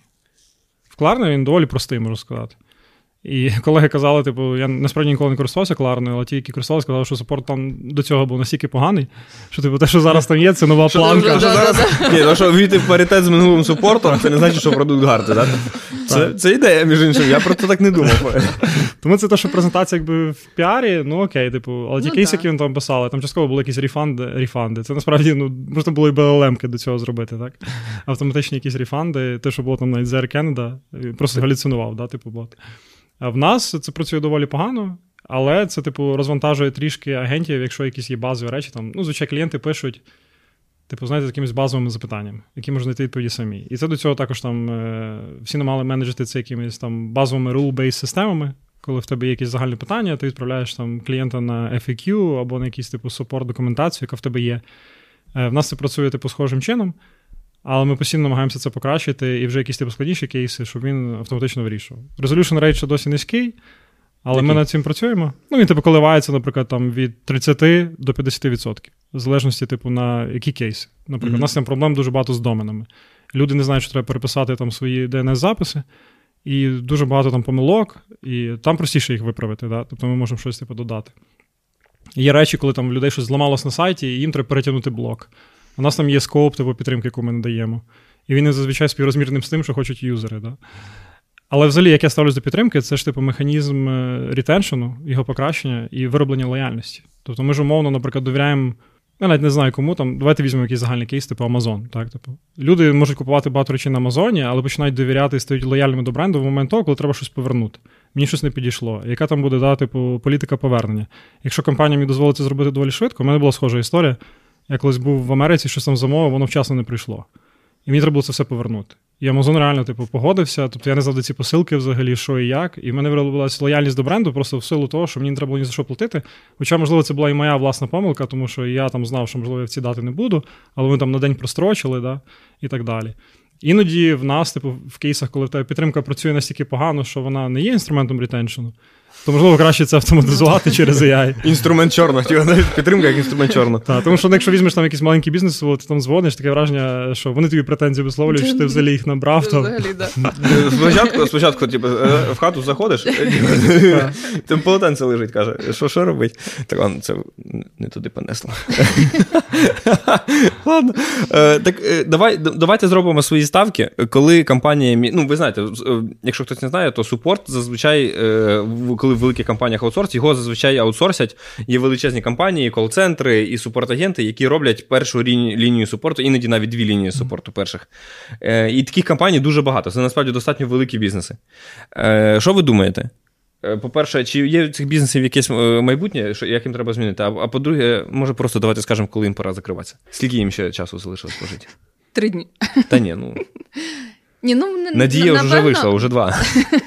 В Klarna він доволі простий, можу сказати. І колеги казали, типу, я насправді ніколи не користувався Klarna, але ті, які користувалися, сказали, що супорт там до цього був настільки поганий, що типу, те, що зараз там є, це нова планка. Ні, ну що війти в паритет з минулим супортом, це не значить, що продукт гарний, так? Це, це ідея, між іншим, я про це так не думав. Тому це те, що презентація якби в піарі, ну окей, типу, але ті ну, кейси, які вони там писали, там частково були якісь рефанди, рефанди. Це насправді, ну, можна було і би ел ел ем-ки до цього зробити, так? Автоматичні якісь рефанди, те, що було там навіть з Air Canada, просто галюцинував, да, типу, бот. А в нас це працює доволі погано, але це, типу, розвантажує трішки агентів, якщо якісь є базові речі. Там, ну, звичайно, клієнти пишуть, типу, знаєте, з якимись базовими запитаннями, які можна знайти відповіді самі. І це до цього також там всі не мали менеджити це якимись там базовими rule-based системами, коли в тебе є якісь загальні питання, ти відправляєш там клієнта на еф ей кю або на якийсь типу супорт-документацію, яка в тебе є. В нас це працює типу схожим чином, але ми постійно намагаємося це покращити і вже якісь типу складніші кейси, щоб він автоматично вирішував. Resolution rate ще досі низький, але Який? Ми над цим працюємо. Ну, він типу коливається, наприклад, там від тридцять до п'ятдесят відсотків. В залежності, типу, на які кейси. Наприклад, mm-hmm. у нас там проблем дуже багато з доменами. Люди не знають, що треба переписати там свої ді ен ес-записи, і дуже багато там помилок, і там простіше їх виправити, да? Тобто ми можемо щось типу додати. Є речі, коли там людей щось зламалось на сайті, і їм треба перетягнути блок. У нас там є скоп, типу, підтримки, яку ми надаємо. І він зазвичай співрозмірним з тим, що хочуть юзери. Да? Але взагалі, як я ставлюсь до підтримки, це ж типу механізм ретеншену, його покращення і вироблення лояльності. Тобто ми ж умовно, наприклад, довіряємо, я навіть не знаю кому, там, давайте візьмемо якийсь загальний кейс, типу Amazon. Так? Типу, люди можуть купувати багато речей на Амазоні, але починають довіряти і стають лояльними до бренду в момент того, коли треба щось повернути. Мені щось не підійшло. Яка там буде, да, типу, політика повернення? Якщо компанія мені дозволить це зробити доволі швидко, у мене була схожа історія. Я колись був в Америці, щось там замовив, воно вчасно не прийшло. І мені треба було це все повернути. І Amazon реально, типу, погодився, тобто я не знав, де ці посилки взагалі, що і як. І в мене виробилася лояльність до бренду просто в силу того, що мені не треба було ні за що платити. Хоча, можливо, це була і моя власна помилка, тому що я там знав, що, можливо, я в ці дати не буду, але ми там на день прострочили, да, і так далі. Іноді в нас, типу, в кейсах, коли в тебе підтримка працює настільки погано, що вона не є інструментом ретеншену, то, можливо, краще це автоматизувати через ей ай. Інструмент чорного. Підтримка як інструмент чорного. Так, тому що якщо візьмеш там якийсь маленький бізнес, ти там дзвониш, таке враження, що вони тобі претензії висловлюють, що ти взагалі їх набрав. Взагалі, так. Спочатку, спочатку типу, в хату заходиш, там полотенце лежить, каже, що, що робить? Так, ладно, це не туди понесло. Ладно. Так, давай, давайте зробимо свої ставки, коли компанія, ну, ви знаєте, якщо хтось не знає, то супорт зазвичай, коли в великих компаніях аутсорс, його зазвичай аутсорсять. Є величезні компанії, кол-центри і супорт-агенти, які роблять першу лінію супорту, іноді навіть дві лінії супорту перших. І таких компаній дуже багато. Це насправді достатньо великі бізнеси. Що ви думаєте? По-перше, чи є в цих бізнесів якесь майбутнє, як їм треба змінити? А по-друге, може просто давайте скажемо, коли їм пора закриватися. Скільки їм ще часу залишилось по житті? Три дні. Та ні, ну... Ні, ну, Надія напевно... вже вийшла, вже два.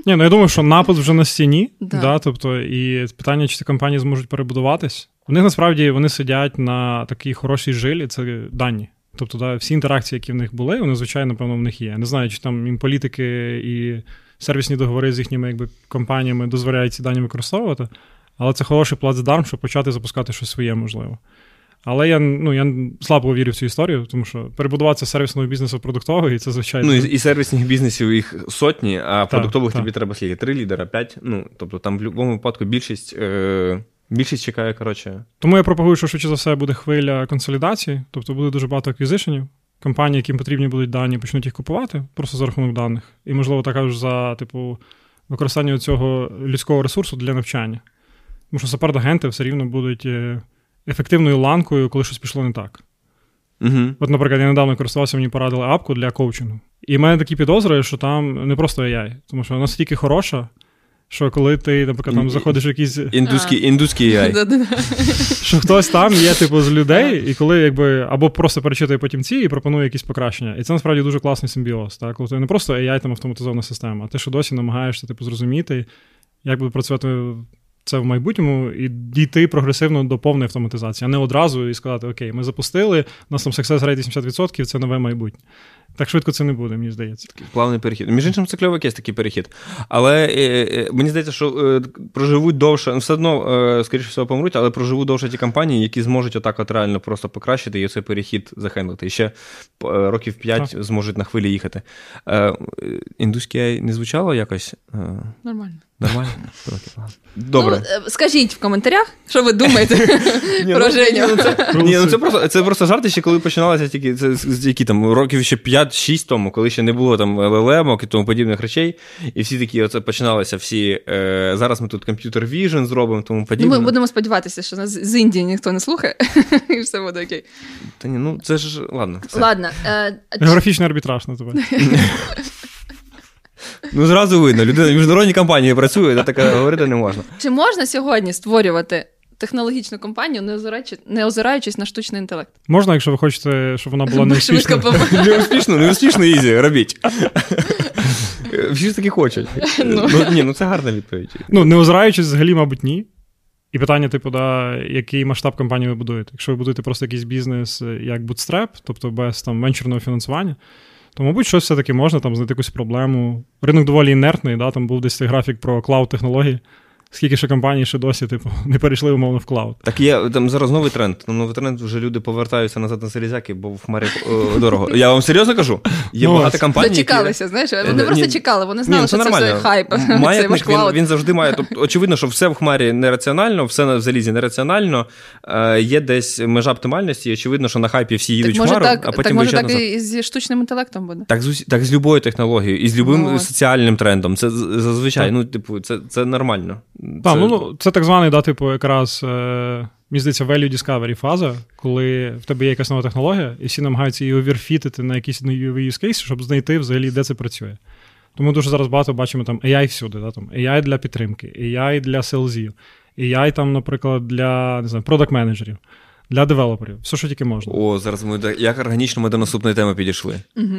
Ні, ну я думаю, що напад вже на стіні, да. Да, тобто, і питання, чи ці компанії зможуть перебудуватись. У них, насправді, вони сидять на такій хорошій жилі, це дані. Тобто, да, всі інтеракції, які в них були, вони, звичайно, напевно, в них є. Я не знаю, чи там їм політики і сервісні договори з їхніми якби, компаніями дозволяють ці дані використовувати, але це хороший плацдарм, щоб почати запускати щось своє, можливо. Але я, ну, я слабо вірю в цю історію, тому що перебудуватися сервісного бізнесу в продуктовий, це, звичайно... Ну, і, і сервісних бізнесів їх сотні, а так, продуктових так. тобі треба скільки? Три лідера, п'ять? Ну, тобто там в будь-якому випадку більшість... Е... Більшість чекає, коротше. Тому я пропагую, що швидше за все буде хвиля консолідації, тобто буде дуже багато аквізишенів. Компанії, яким потрібні будуть дані, почнуть їх купувати просто за рахунок даних. І, можливо, також за типу, використання цього людського ресурсу для навчання. Тому що саппорт-агенти все рівно будуть ефективною ланкою, коли щось пішло не так. Угу. От, наприклад, я недавно користувався, мені порадили апку для коучингу. І в мене такі підозри, що там не просто ей ай, тому що вона настільки хороша, що коли ти, наприклад, там заходиш в якісь... Індуський, індуський ей ай. Що хтось там є, типу, з людей, і коли, якби, або просто перечитує потім ці і пропонує якісь покращення. І це, насправді, дуже класний симбіоз, так? Коли ти не просто ей ай, там, автоматизована система, а ти, що досі намагаєшся, типу, зрозуміти, як буде працювати це в майбутньому, і дійти прогресивно до повної автоматизації, а не одразу і сказати, окей, ми запустили, у нас там success rate вісімдесят відсотків, це нове майбутнє. Так швидко це не буде, мені здається. Такий плавний перехід. Між іншим, це кльовий якийсь такий перехід. Але е, е, мені здається, що е, проживуть довше, все одно, е, скоріше всього, помруть, але проживуть довше ті компанії, які зможуть отак от реально просто покращити і цей перехід захендлити. І ще е, років п'ять так. зможуть на хвилі їхати. Е, індуський ей ай не звучало якось? Е, Нормально. Нормально? Добре. Ну, скажіть в коментарях, що ви думаєте про Женю. Ні, ну це просто, це просто жарти, ще коли починалося тільки, це, які там, років ще п'ять-шість тому, коли ще не було там ел ел ем-ок і тому подібних речей, і всі такі, оце починалися всі, е, зараз ми тут комп'ютер віжн зробимо, тому подібне. Ну, ми будемо сподіватися, що нас з Індії ніхто не слухає, і все буде окей. Та ні, ну це ж, ладно. Все. Ладно. Е, Географічний арбітраж на тебе. Ну, зразу видно, людина в міжнародній компанії працює, та таке говорити не можна. Чи можна сьогодні створювати технологічну компанію, не озираючись на штучний інтелект? Можна, якщо ви хочете, щоб вона була неуспішна. Неуспішно, неуспішно, ізі, робіть. Всі ж таки хочуть. Ну. Ну, ні, ну це гарна відповідь. Ну, не озираючись взагалі, мабуть, ні. І питання, типу, да, який масштаб компанії ви будуєте. Якщо ви будуєте просто якийсь бізнес як bootstrap, тобто без там венчурного фінансування, то, мабуть, щось все-таки можна там знайти якусь проблему. Ринок доволі інертний, да, там був десь цей графік про клауд-технології. Скільки ще компаній ще досі, типу, не перейшли, умовно, в клауд. Так є, там зараз новий тренд. Ну, новий тренд, вже люди повертаються назад на Селезяки, бо в хмарі о, дорого. Я вам серйозно кажу? Є ну, багато компаній, зачекалися, які... знаєш, вони просто чекали, вони знали, ні, що це нормально. Все хайп. Маятник, він, він завжди має, тобто, очевидно, що все в хмарі нераціонально, все в залізі нераціонально, е, є десь межа оптимальності, і очевидно, що на хайпі всі їдуть в хмару, так, а потім так, може, виїжджають назад. Так, і зі штучним інтелектом буде. Так, з, так, з любою технологією, і з любим ну, соціальним трендом. Це зазвичай, так. ну, типу, це, це нормально. Так, це... ну, це так званий, да, типу, якраз, е, мені здається, value discovery фаза, коли в тебе є якась нова технологія, і всі намагаються її оверфітити на якісь нові use case, щоб знайти взагалі, де це працює. Тому дуже зараз багато бачимо там ей ай всюди, да, там, ей ай для підтримки, ей ай для селзів, ей ай там, наприклад, для, не знаю, продакт-менеджерів, для девелоперів, все, що тільки можна. О, зараз ми, як органічно ми до наступної теми підійшли.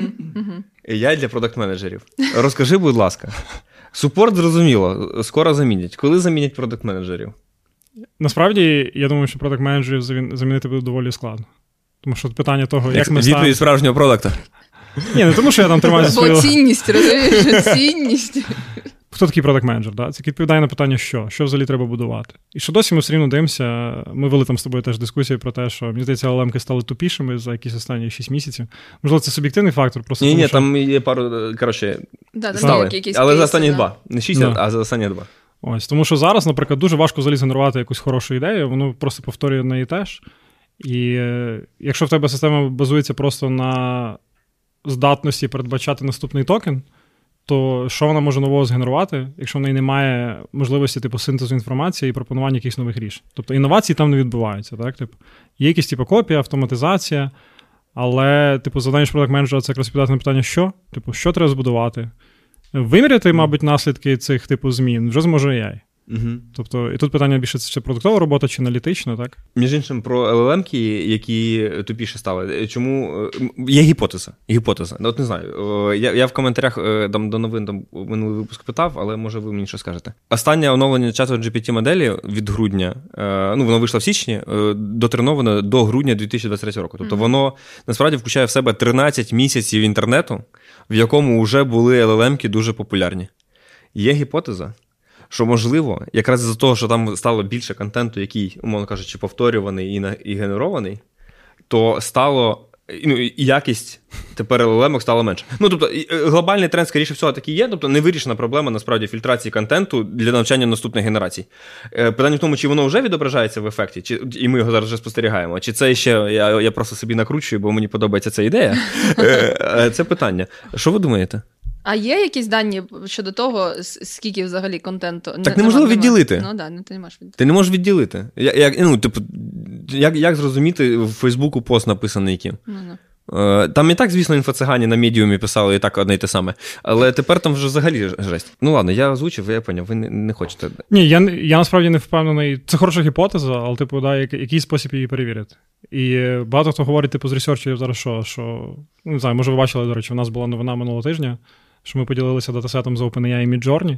ей ай для продакт-менеджерів. Розкажи, будь ласка. Супорт, зрозуміло, скоро замінять. Коли замінять продакт-менеджерів? Насправді, я думаю, що продакт-менеджерів замінити буде доволі складно. Тому що питання того, як, як ми ставимо... Відповідь справжнього продакта. Ні, не тому, що я там тримаю свою... Бо цінність, розумієш? Цінність. Хто такий продакт-менеджер? Да? Це відповідає на питання, що? Що взагалі треба будувати? І що досі ми все рівно дивимося, ми вели там з тобою теж дискусію про те, що, мені здається, ел ел ем-ки стали тупішими за якісь останні шість місяців. Можливо, це суб'єктивний фактор. Просто ні, ні, що... там є пару, коротше, да, стали. Якісь але кейси, за останні да. два. Не шість, да. а за останні два. Ось, тому що зараз, наприклад, дуже важко взагалі згенерувати якусь хорошу ідею, воно просто повторює на неї теж. І е, якщо в тебе система базується просто на здатності передбачати наступний токен, то що вона може нового згенерувати, якщо в неї немає можливості типу синтезу інформації і пропонування якихось нових рішень. Тобто інновації там не відбуваються, так? Типу, є якісь типу копія, автоматизація, але типу завдання продакт-менеджера – це якраз відповідати на питання, що? Типу, що треба збудувати? Виміряти, мабуть, наслідки цих типу змін вже зможе ей ай. Угу. Тобто, і тут питання більше, це продуктова робота чи аналітична, так? Між іншим, про ел ел ем-ки, які тупіше стали. Чому? Є гіпотеза. Гіпотеза. От не знаю. Я, я в коментарях там, до новин там, минулий випуск питав, але може ви мені що скажете. Останнє оновлення чату джі пі ті-моделі від грудня, ну, воно вийшло в січні, дотреновано до грудня дві тисячі двадцять третього року. Тобто, mm-hmm. воно, насправді, включає в себе тринадцять місяців інтернету, в якому вже були ел ел ем-ки дуже популярні. Є гіпотеза, що, можливо, якраз із-за того, що там стало більше контенту, який, умовно кажучи, повторюваний і, на, і генерований, то стало, ну, і якість тепер ел ел ем стала менше. Ну, тобто, глобальний тренд, скоріше всього, такий є, тобто не вирішена проблема, насправді, фільтрації контенту для навчання наступних генерацій. Питання в тому, чи воно вже відображається в ефекті, чи, і ми його зараз вже спостерігаємо, чи це ще, я, я просто собі накручую, бо мені подобається ця ідея. Це питання. Що ви думаєте? А є якісь дані щодо того, скільки взагалі контенту? Так неможливо відділити. Ну, да, ти не можеш відділити. Ти не можеш відділити. Як, ну, типу, як, як зрозуміти в Фейсбуку пост написаний яким? Ну, там і так, звісно, інфоцигані на медіумі писали і так одне й те саме. Але тепер там вже взагалі жесть. Ну ладно, я озвучив, я поняв, ви не, не хочете. Ні, я, я насправді не впевнений. Це хороша гіпотеза, але, типу, да, який спосіб її перевірити. І багато хто говорить, типу, з ресерчерів зараз, що, що, не знаю, може ви бачили, до речі, у нас була новина минулого тижня, що ми поділилися датасетом з OpenAI і Midjourney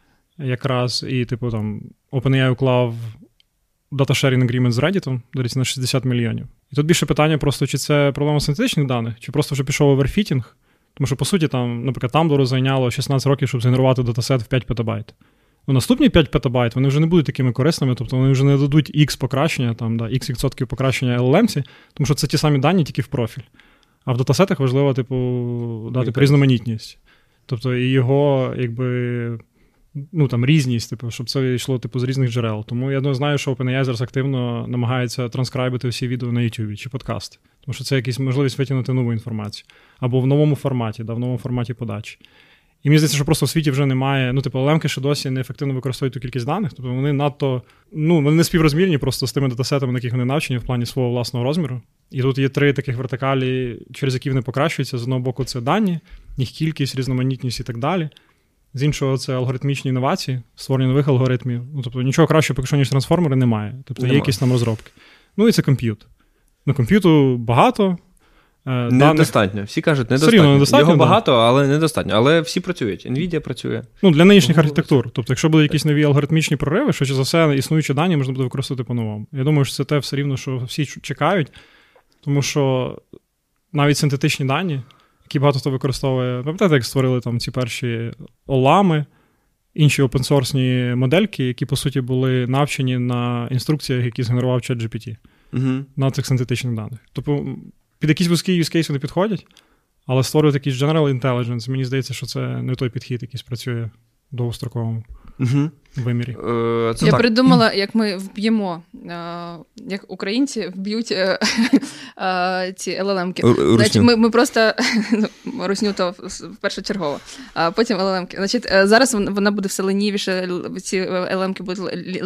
якраз, і, типу, там, OpenAI уклав data sharing agreement з Reddit, до речі, на шістдесят мільйонів. І тут більше питання просто, чи це проблема синтетичних даних, чи просто вже пішов оверфітінг. Тому що, по суті, там, наприклад, Tumblr зайняло шістнадцять років, щоб згенерувати датасет в п'ять петабайт. У наступні п'ять петабайт, вони вже не будуть такими корисними, тобто вони вже не дадуть X покращення, там, да, X відсотків покращення ел ел ем-ці, тому що це ті самі дані, тільки в профіль. А в датасетах важливо, типу, дати різноманітність. Тобто і його, якби, ну, там, різність, типу, щоб це йшло, типу, з різних джерел. Тому я знаю, що OpenAI зараз активно намагається транскрайбити всі відео на YouTube чи подкасти. Тому що це якась можливість витягнути нову інформацію. Або в новому форматі, да, в новому форматі подачі. І мені здається, що просто в світі вже немає, ну, типу, ел ел ем-ки ще досі неефективно використовують ту кількість даних, тобто вони надто, ну, вони не співрозмірні просто з тими датасетами, на яких вони навчені в плані свого власного розміру. І тут є три таких вертикалі, через які вони покращуються. З одного боку, це дані, їх кількість, різноманітність і так далі. З іншого, це алгоритмічні інновації, створення нових алгоритмів. Ну, тобто нічого кращого, поки що, ніж трансформери, немає. Тобто немає. Є якісь там розробки. Ну, і це комп'ют. Ну, комп'юту багато. Недостатньо. Даних... Всі кажуть, недостатньо. недостатньо Його да. багато, але недостатньо. Але всі працюють. NVIDIA працює. Ну, для нинішніх архітектур. Тобто, якщо будуть якісь нові алгоритмічні прориви, що за все існуючі дані можна буде використовувати по-новому. Я думаю, що це те все рівно, що всі чекають. Тому що навіть синтетичні дані, які багато хто використовує, пам'ятаєте, як створили там ці перші олами, інші опенсорсні модельки, які, по суті, були навчені на інструкціях, які згенерував ChatGPT угу. на цих синтетичних даних. Тобто, під якийсь вузький use case вони підходять, але створюють якийсь general intelligence. Мені здається, що це не той підхід, який спрацює в довгостроковому угу. вимірі. Е, це Я так. придумала, як ми вб'ємо, як українці вб'ють ці ел ел ем-ки. Значить, ми, ми просто, русню то першочергово, а потім ел ел ем-ки. Значить, зараз вона буде все ленівіше, ці ел ел ем-ки будуть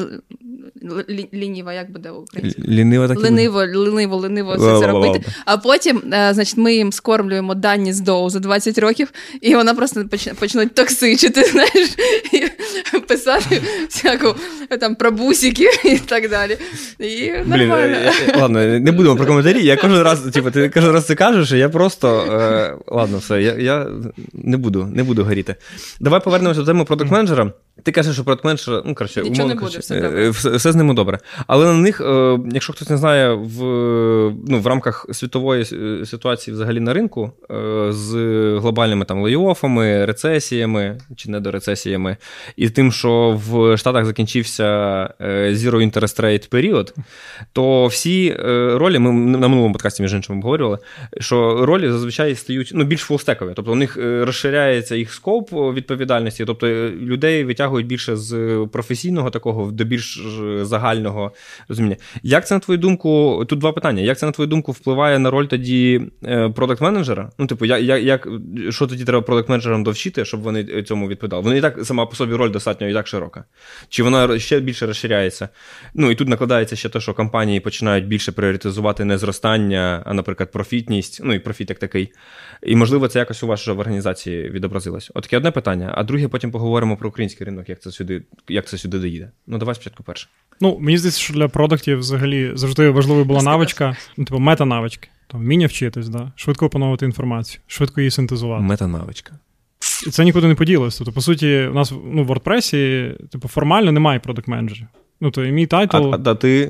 лініва, як буде українська? Ліниво, так лениво, лениво, лениво все це робити. А потім, значить, ми їм скормлюємо дані з доу за двадцять років, і вона просто почнуть токсичити, знаєш, і писати всяку там про бусики і так далі. І нормально. Блін, ладно, не будемо про коментарі. Я кожен раз, типу, ти кожен раз це кажеш, і я просто, е, ладно, все, я, я не буду, не буду горіти. Давай повернемося до теми продакт-менеджера. Ти кажеш, що продакт-менеджер, ну, коротше, умовно, умовно, не буде, все, все, все, все з ними добре. Але на них, е, якщо хтось не знає, в, ну, в рамках світової ситуації взагалі на ринку, е, з глобальними там лей-оффами, рецесіями, чи недорецесіями, і тим, що в Штатах закінчився Zero Interest Rate період, то всі ролі, ми на минулому подкасті, між іншим, обговорювали, що ролі зазвичай стають, ну, більш фулстекові. Тобто у них розширяється їх скоп відповідальності, тобто людей витягують більше з професійного такого до більш загального розуміння. Як це, на твою думку, тут два питання, як це, на твою думку, впливає на роль тоді продакт-менеджера? Ну, типу, як, як, що тоді треба продакт-менеджерам довчити, щоб вони цьому відповідали? Вони і так, сама по собі роль достатньо і так широка. Чи вона ще більше розширяється? Ну, і тут накладається ще те, що компанії починають більше пріоритизувати не зростання, а, наприклад, профітність, ну, і профіт як такий. І, можливо, це якось у вас вже в організації відобразилось. От таке одне питання, а друге потім поговоримо про український ринок. ринок, як це сюди, як це сюди доїде. Ну, давай спочатку перше. Ну, мені здається, що для продуктів взагалі завжди важливою була навичка, ну, типу, мета-навички. Там, вміння вчитись, да? Швидко опановувати інформацію, швидко її синтезувати. Мета-навичка. І це нікуди не поділося. Тобто, по суті, у нас ну, в WordPress типу, формально немає продакт-менеджерів. Ну, то і мій тайтл... А, а ти...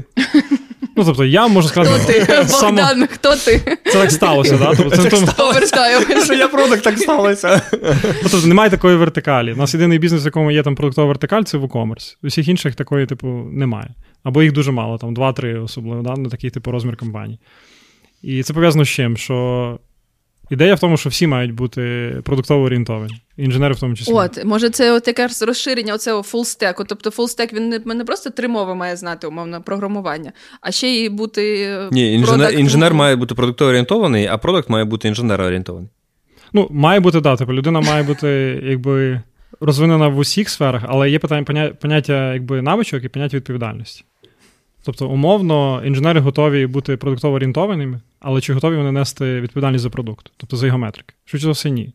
Ну, тобто, я можу сказати... Хто ти, само... Богдан, хто ти? Це так сталося, да? Тобто, це тому... Повертаю. Що я продакт, так сталося. Ну, тобто, немає такої вертикалі. У нас єдиний бізнес, в якому є там продуктова вертикаль, це WooCommerce. У всіх інших такої, типу, немає. Або їх дуже мало, там, два-три особливо, да? На такий, типу, розмір компаній. І це пов'язано з чим? Що ідея в тому, що всі мають бути продуктово орієнтовані. Інженери в тому числі. От, може це от якраз розширення оцього фулстеку. Тобто фулстек, він не, не просто три мови має знати, умовно, програмування, а ще й бути... Ні, інженер, інженер має бути продуктово орієнтований, а продакт має бути інженер орієнтований. Ну, має бути, да, типу, людина має бути, якби, розвинена в усіх сферах, але є питання, поняття, якби, навичок і поняття відповідальності. Тобто, умовно, інженери готові бути продуктово орієнтованими, але чи готові вони нести відповідальність за продукт, тобто за його метрики? Швидше за все, ні.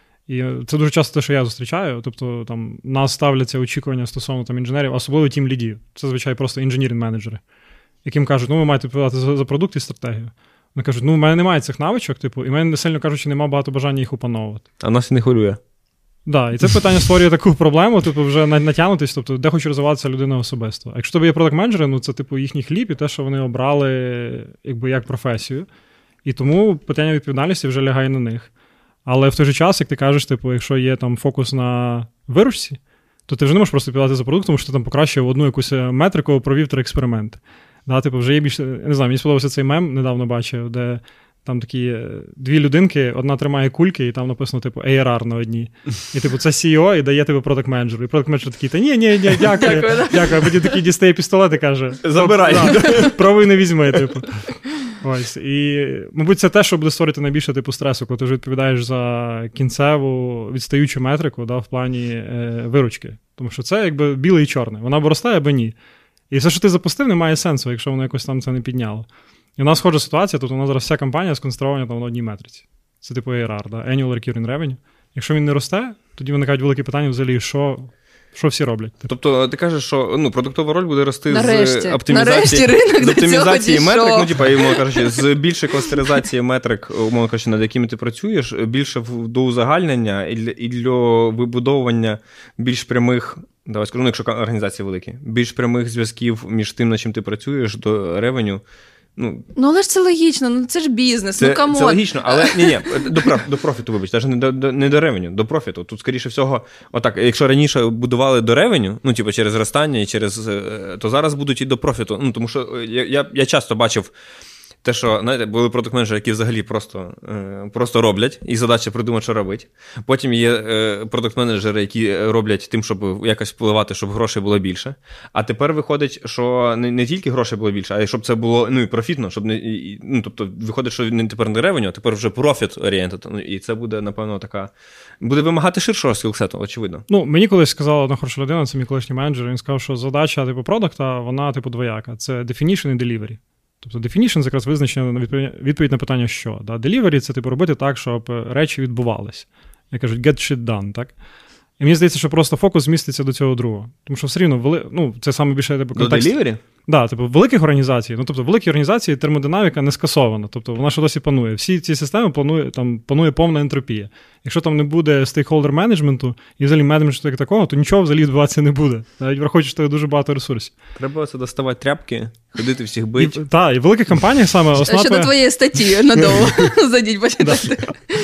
І це дуже часто те, що я зустрічаю. Тобто, там, нас ставляться очікування стосовно там, інженерів, особливо тім-лідів. Це, звичайно, просто інженірінг-менеджери, яким кажуть, ну, ви маєте відповідати за, за продукт і стратегію. Вони кажуть, ну, в мене немає цих навичок, типу, і в мене, не сильно кажучи, немає багато бажання їх опановувати. А нас і не хвилює. Так, да, і це питання створює таку проблему, типу, вже натягнутись, тобто, де хоче розвиватися людина особисто. А якщо тобі є продакт-менеджери, ну, це, типу, їхній хліб і те, що вони обрали, якби, як професію. І тому питання відповідальності вже лягає на них. Але в той же час, як ти кажеш, типу, якщо є там фокус на виручці, то ти вже не можеш просто відповідати за продукт, тому що ти там покращив одну якусь метрику, провів три експерименти. Да, типу, вже є більше, не знаю, мені сподобався цей мем, недавно бачив, де там такі дві людинки, одна тримає кульки, і там написано, типу, ей ар ар на одній. І, типу, це сі і о, і дає тебе продакт-менеджеру. І продакт-менеджер такий, та ні, ні, ні, дякую, дякую. дякую. А потім такий дістає пістолет і каже, забирай. Да, пробуй не візьми, типу. Ось. І, мабуть, це те, що буде створити найбільше типу стресу, коли ти вже відповідаєш за кінцеву відстаючу метрику, да, в плані е, виручки. Тому що це якби біле і чорне. Вона або росте, або ні. І все, що ти запустив, не має сенсу, якщо воно якось там це не підняло. І у нас схожа ситуація, тобто у нас зараз вся компанія сконцентрована там на одній метриці. Це типу ей ар ар, да? Annual Recurring Revenue. Якщо він не росте, тоді виникають великі питання взагалі, що... Що всі роблять? Тобто ти кажеш, що ну, продуктова роль буде рости нарешті, з оптимізації, нарешті з оптимізації метрик, дійшов. ну, типа, умовно кажучи, з більшої кластеризації метрик, умовно кажучи, над якими ти працюєш, більше до узагальнення і для, і для вибудовування більш прямих, давай скажу, ну, якщо організації великі, більш прямих зв'язків між тим, над чим ти працюєш, до ревеню. Ну, ну, але ж це логічно, ну це ж бізнес, це, ну камон. Це логічно, але ні-ні, до, проф, до профіту, вибач, навіть не до, до, не до ревеню, до профіту. Тут, скоріше всього, отак, якщо раніше будували до ревеню, ну, типу, через зростання, і через, то зараз будуть і до профіту. Ну, тому що я, я, я часто бачив те, що, знаєте, були продакт-менеджери, які взагалі просто, е, просто роблять, і задача придумати, що робити. Потім є е, продакт-менеджери, які роблять тим, щоб якось впливати, щоб грошей було більше. А тепер виходить, що не, не тільки грошей було більше, а й щоб це було, ну, і профітно, щоб не, і, ну, тобто, виходить, що не тепер не ревеню, а тепер вже профіт-орієнтед. Ну, і це буде, напевно, така, буде вимагати ширшого скілсету, очевидно. Ну, мені колись сказала одна хороша людина, це мій колишній менеджер, він сказав, що задача, типу, продакта, вона, типу, двояка. Це definition і delivery. Тобто definition – це якраз визначення, відповідь на питання «що?». Да? Delivery – це типу робити так, щоб речі відбувалися. Як кажуть, get shit done, так? І мені здається, що просто фокус зміститься до цього другого. Тому що все рівно, вели... ну, це саме більше типу, контекст. До delivery? Да, типу, в великих організаціях, ну, тобто, в великій організації термодинаміка не скасована, тобто, вона ще досі панує. Всі ці системи панує, там, панує повна ентропія. Якщо там не буде стейкхолдер менеджменту і взагалі менеджменту як такого, то нічого взагалі відбуватися не буде. Навіть враховуючи, що дуже багато ресурсів. Треба це доставати тряпки, ходити всіх бить. Так, і в великих компаніях саме основа... Щодо твоєї статті надовго зайдіть почитати.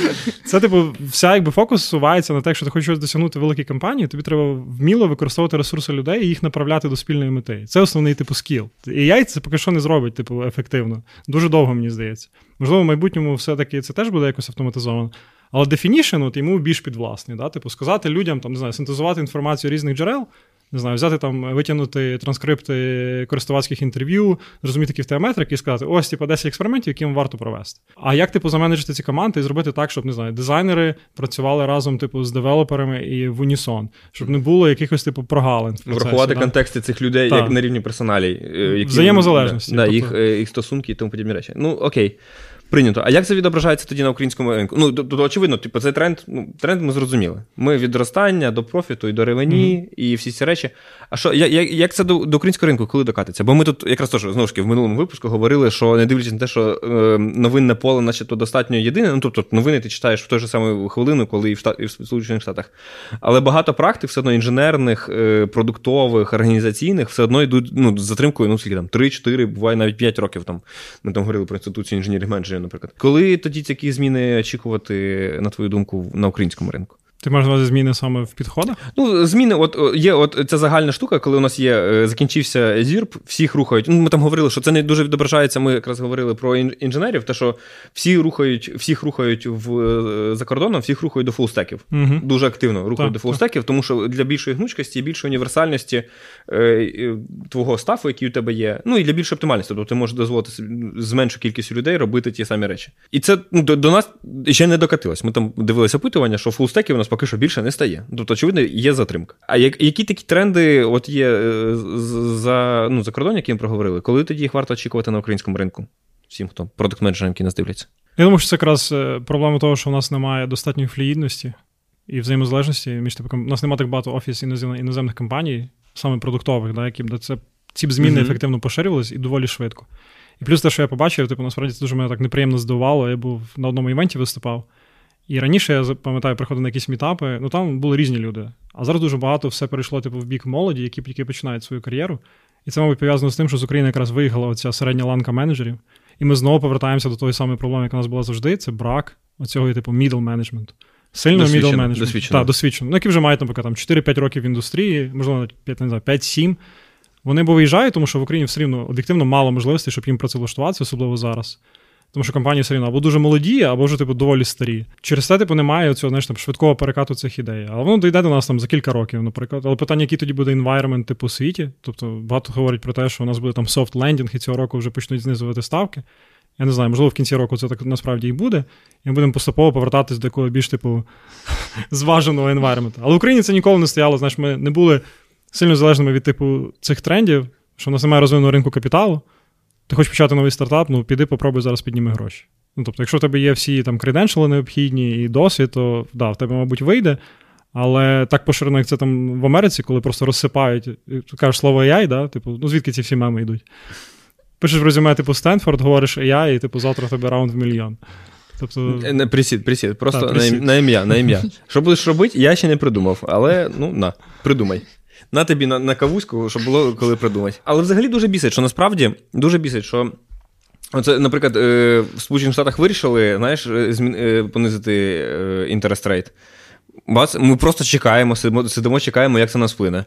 Це, типу, вся якби фокус сувається на те, якщо ти хочеш щось досягнути в великій компанії, тобі треба вміло використовувати ресурси людей і їх направляти до спільної мети. Це основний типу скіл. І ей ай це поки що не зробить, типу, ефективно. Дуже довго, мені здається. Можливо, в майбутньому все-таки це теж буде якось автоматизовано. Але definition, от, йому більш підвласний. Да? Типу, сказати людям, там, не знаю, синтезувати інформацію різних джерел, не знаю, взяти там, витягнути транскрипти користувацьких інтерв'ю, зрозуміти які в тебе метрики і сказати, ось, типу, десять експериментів, які вам варто провести. А як, типу, заменеджити ці команди і зробити так, щоб, не знаю, дизайнери працювали разом, типу, з девелоперами і в унісон, щоб не було якихось, типу, прогалин в процесі. Врахувати да? контексти цих людей, так. Як на рівні персоналій. Які, взаємозалежності. Да, тобто... їх, їх стосунки і тому подібні речі. Ну, окей. Прийнято. А як це відображається тоді на українському ринку? Ну, тобто, очевидно, типу, цей тренд, ну, тренд ми зрозуміли. Ми від зростання до профіту і до ревені, mm-hmm. і всі ці речі. А що, як, як це до, до українського ринку, коли докатиться? Бо ми тут якраз теж, знову ж таки, в минулому випуску говорили, що не дивлячись на те, що е, новинне поле начебто достатньо єдине, ну, тобто, новини ти читаєш в той же самий хвилину, коли і в, Штат, і в Сполучених Штатах. Але багато практик все одно інженерних, е, продуктових, організаційних все одно йдуть, ну, з затримкою, ну, скільки там, три-чотири, буває навіть п'ять років там. Ми там говорили про інституцію інженерів-менеджерів, наприклад. Коли тоді такі зміни очікувати, на твою думку, на українському ринку? Ти маєш на увазі зміни саме в підходах? Ну, зміни, от є от ця загальна штука, коли у нас є, закінчився зірп, всіх рухають. Ну, ми там говорили, що це не дуже відображається, ми якраз говорили про інженерів, те, що всі рухають, всих рухають в, за кордоном, всіх рухають до фулстеків. Угу. Дуже активно рухають так, до фулстеків, тому що для більшої гнучкості, більшої універсальності е, твого стафу, який у тебе є, ну і для більшої оптимальності, тобто ти можеш дозволити з меншою кількістю людей робити ті самі речі. І це ну, до, до нас ще не докатилось. Ми там дивилися опитування, що фулстеків у нас поки що більше не стає. Тобто, очевидно, є затримка. А які такі тренди от є за, ну, за кордон, які ми проговорили? Коли тоді їх варто очікувати на українському ринку? Всім, хто продакт-менеджерам, які нас дивляться. Я думаю, що це якраз проблема того, що у нас немає достатньої флюїдності і взаємозалежності. Між типу, у нас немає так багато офісів іноземних компаній, саме продуктових, да, які б це, ці б зміни mm-hmm. ефективно поширювалися і доволі швидко. І плюс те, що я побачив, типу, насправді це дуже мене так неприємно здивувало. Я був на одному івенті виступав. І раніше, я пам'ятаю, приходив на якісь мітапи, ну там були різні люди. А зараз дуже багато все перейшло типу, в бік молоді, які тільки починають свою кар'єру. І це, мабуть, пов'язано з тим, що з України якраз виїхала оця середня ланка менеджерів. І ми знову повертаємося до тої самої проблеми, яка у нас була завжди, це брак оцього типу middle management. Сильного middle management. Досвідчено. Так, досвідчено. Ну, які вже мають, наприклад, там чотири-п'ять років в індустрії, можливо, п'ять-сім. Вони бо виїжджають, тому що в Україні все рівно об'єктивно мало можливостей, щоб їм працевлаштуватися, особливо зараз. Тому що компанії все рівно або дуже молоді, або вже типу доволі старі. Через це типу немає цього, знаєш, там, швидкого перекату цих ідей. Але воно дійде до нас там за кілька років, наприклад. Але питання, який тоді буде environment типу у світі. Тобто багато говорять про те, що у нас буде там soft landing, і цього року вже почнуть знизувати ставки. Я не знаю, можливо, в кінці року це так насправді і буде. І ми будемо поступово повертатись до якого більш типу зваженого environment. Але в Україні це ніколи не стояло. Знаєш, ми не були сильно залежними від типу цих трендів, що в нас немає розвиненого ринку капіталу. Ти хочеш почати новий стартап, ну піди попробуй зараз підніми гроші. Ну, тобто, якщо в тебе є всі там креденшали необхідні і досвід, то да, в тебе, мабуть, вийде. Але так поширено, як це там в Америці, коли просто розсипають, ти кажеш слово ей ай, да? Типу, ну звідки ці всі меми йдуть? Пишеш в резюме, типу, Стенфорд, говориш ей ай, і типу, завтра в тебе раунд в мільйон. Тобто... Не, присід, присід, просто так, присід. На, на ім'я, на ім'я. Що будеш робити, я ще не придумав, але, ну, на, придумай. На тобі на, на кавуську, щоб було коли придумати. Але взагалі дуже бісить, що насправді дуже бісить, що оце, наприклад, в Сполучених Штатах вирішили, знаєш, понизити інтерест рейт. Ми просто чекаємо, сидимо, сидимо, чекаємо, як це нас вплине.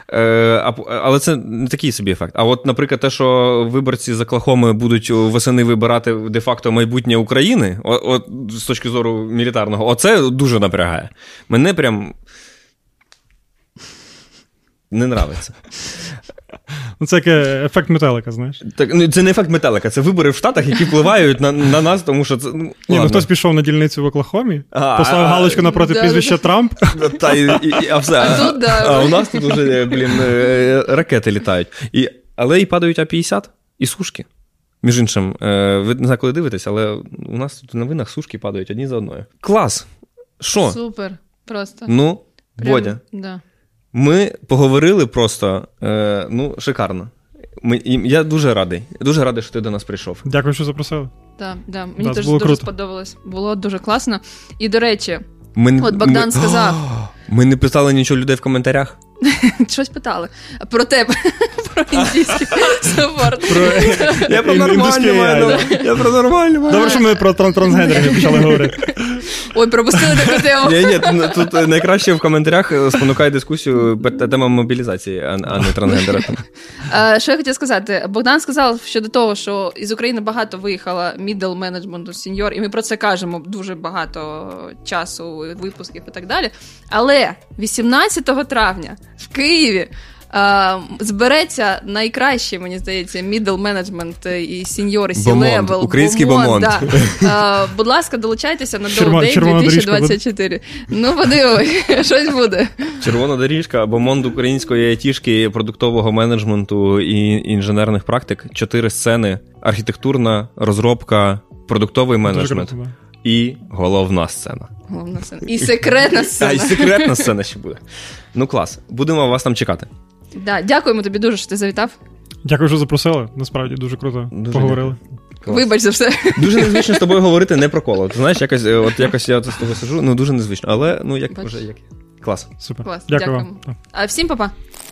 Але це не такий собі ефект. А от, наприклад, те, що виборці з Оклахоми будуть восени вибирати де-факто майбутнє України, от, з точки зору мілітарного, оце дуже напрягає. Мене прям... не нравиться. Ну, це як ефект метелика, знаєш. Так, ну, це не ефект метелика, це вибори в Штатах, які впливають на, на нас, тому що це... Ну, Ні, ну хтось пішов на дільницю в Оклахомі, а, поставив а, галочку напроти да, прізвища Трамп. Та, і, і, а все. А, тут, да. А у нас тут вже, блін, ракети літають. І, але і падають а п'ятдесят, і сушки. Між іншим, ви не знаю, коли дивитесь, але у нас тут в новинах сушки падають одні за одною. Клас! Що? Супер, просто. Ну, Прям, Бодя. Да. Ми поговорили просто, е, ну, шикарно. Ми, я дуже радий. Дуже радий, що ти до нас прийшов. Дякую, що запросили. Так, да, да. Мені да, теж дуже круто. Сподобалось. Було дуже класно. І, до речі, ми, от Богдан ми, сказав... Ми не питали нічого людей в коментарях? Щось питали. Про тебе. Про індійський супорт. Я про нормальне маю. Я про нормальне маю. Добре, що ми про трансгендерів почали говорити. Ой, пропустили таку тему. Ні, ні, тут найкраще в коментарях спонукає дискусію тема мобілізації, а не трансгендера. Що я хотіла сказати? Богдан сказав щодо того, що із України багато виїхало middle management, senior, і ми про це кажемо дуже багато часу, випусків і так далі. Але вісімнадцятого травня в Києві Uh, збереться найкращий, мені здається, middle management і сеньори C-level. Український бомонд. Да. Uh, будь ласка, долучайтеся на Dow Day дві тисячі двадцять чотири. Ну, подивись, щось буде. Червона доріжка, бомонд української айтішки, продуктового менеджменту і інженерних практик. Чотири сцени. Архітектурна, розробка, продуктовий менеджмент круто, да. і головна сцена. Головна сцена. І секретна сцена. А, і секретна сцена ще буде. Ну, клас. Будемо вас там чекати. Да, дякуємо тобі дуже, що ти завітав. Дякую, що запросили. Насправді, дуже круто дуже поговорили. Клас. Вибач за все. Дуже незвично з тобою говорити не про коло. Ти знаєш, якось, от якось я з тобою сиджу, ну дуже незвично. Але, ну, як вже, як. Клас. Супер. Клас. Дякую Дякуємо. вам. А всім па-па.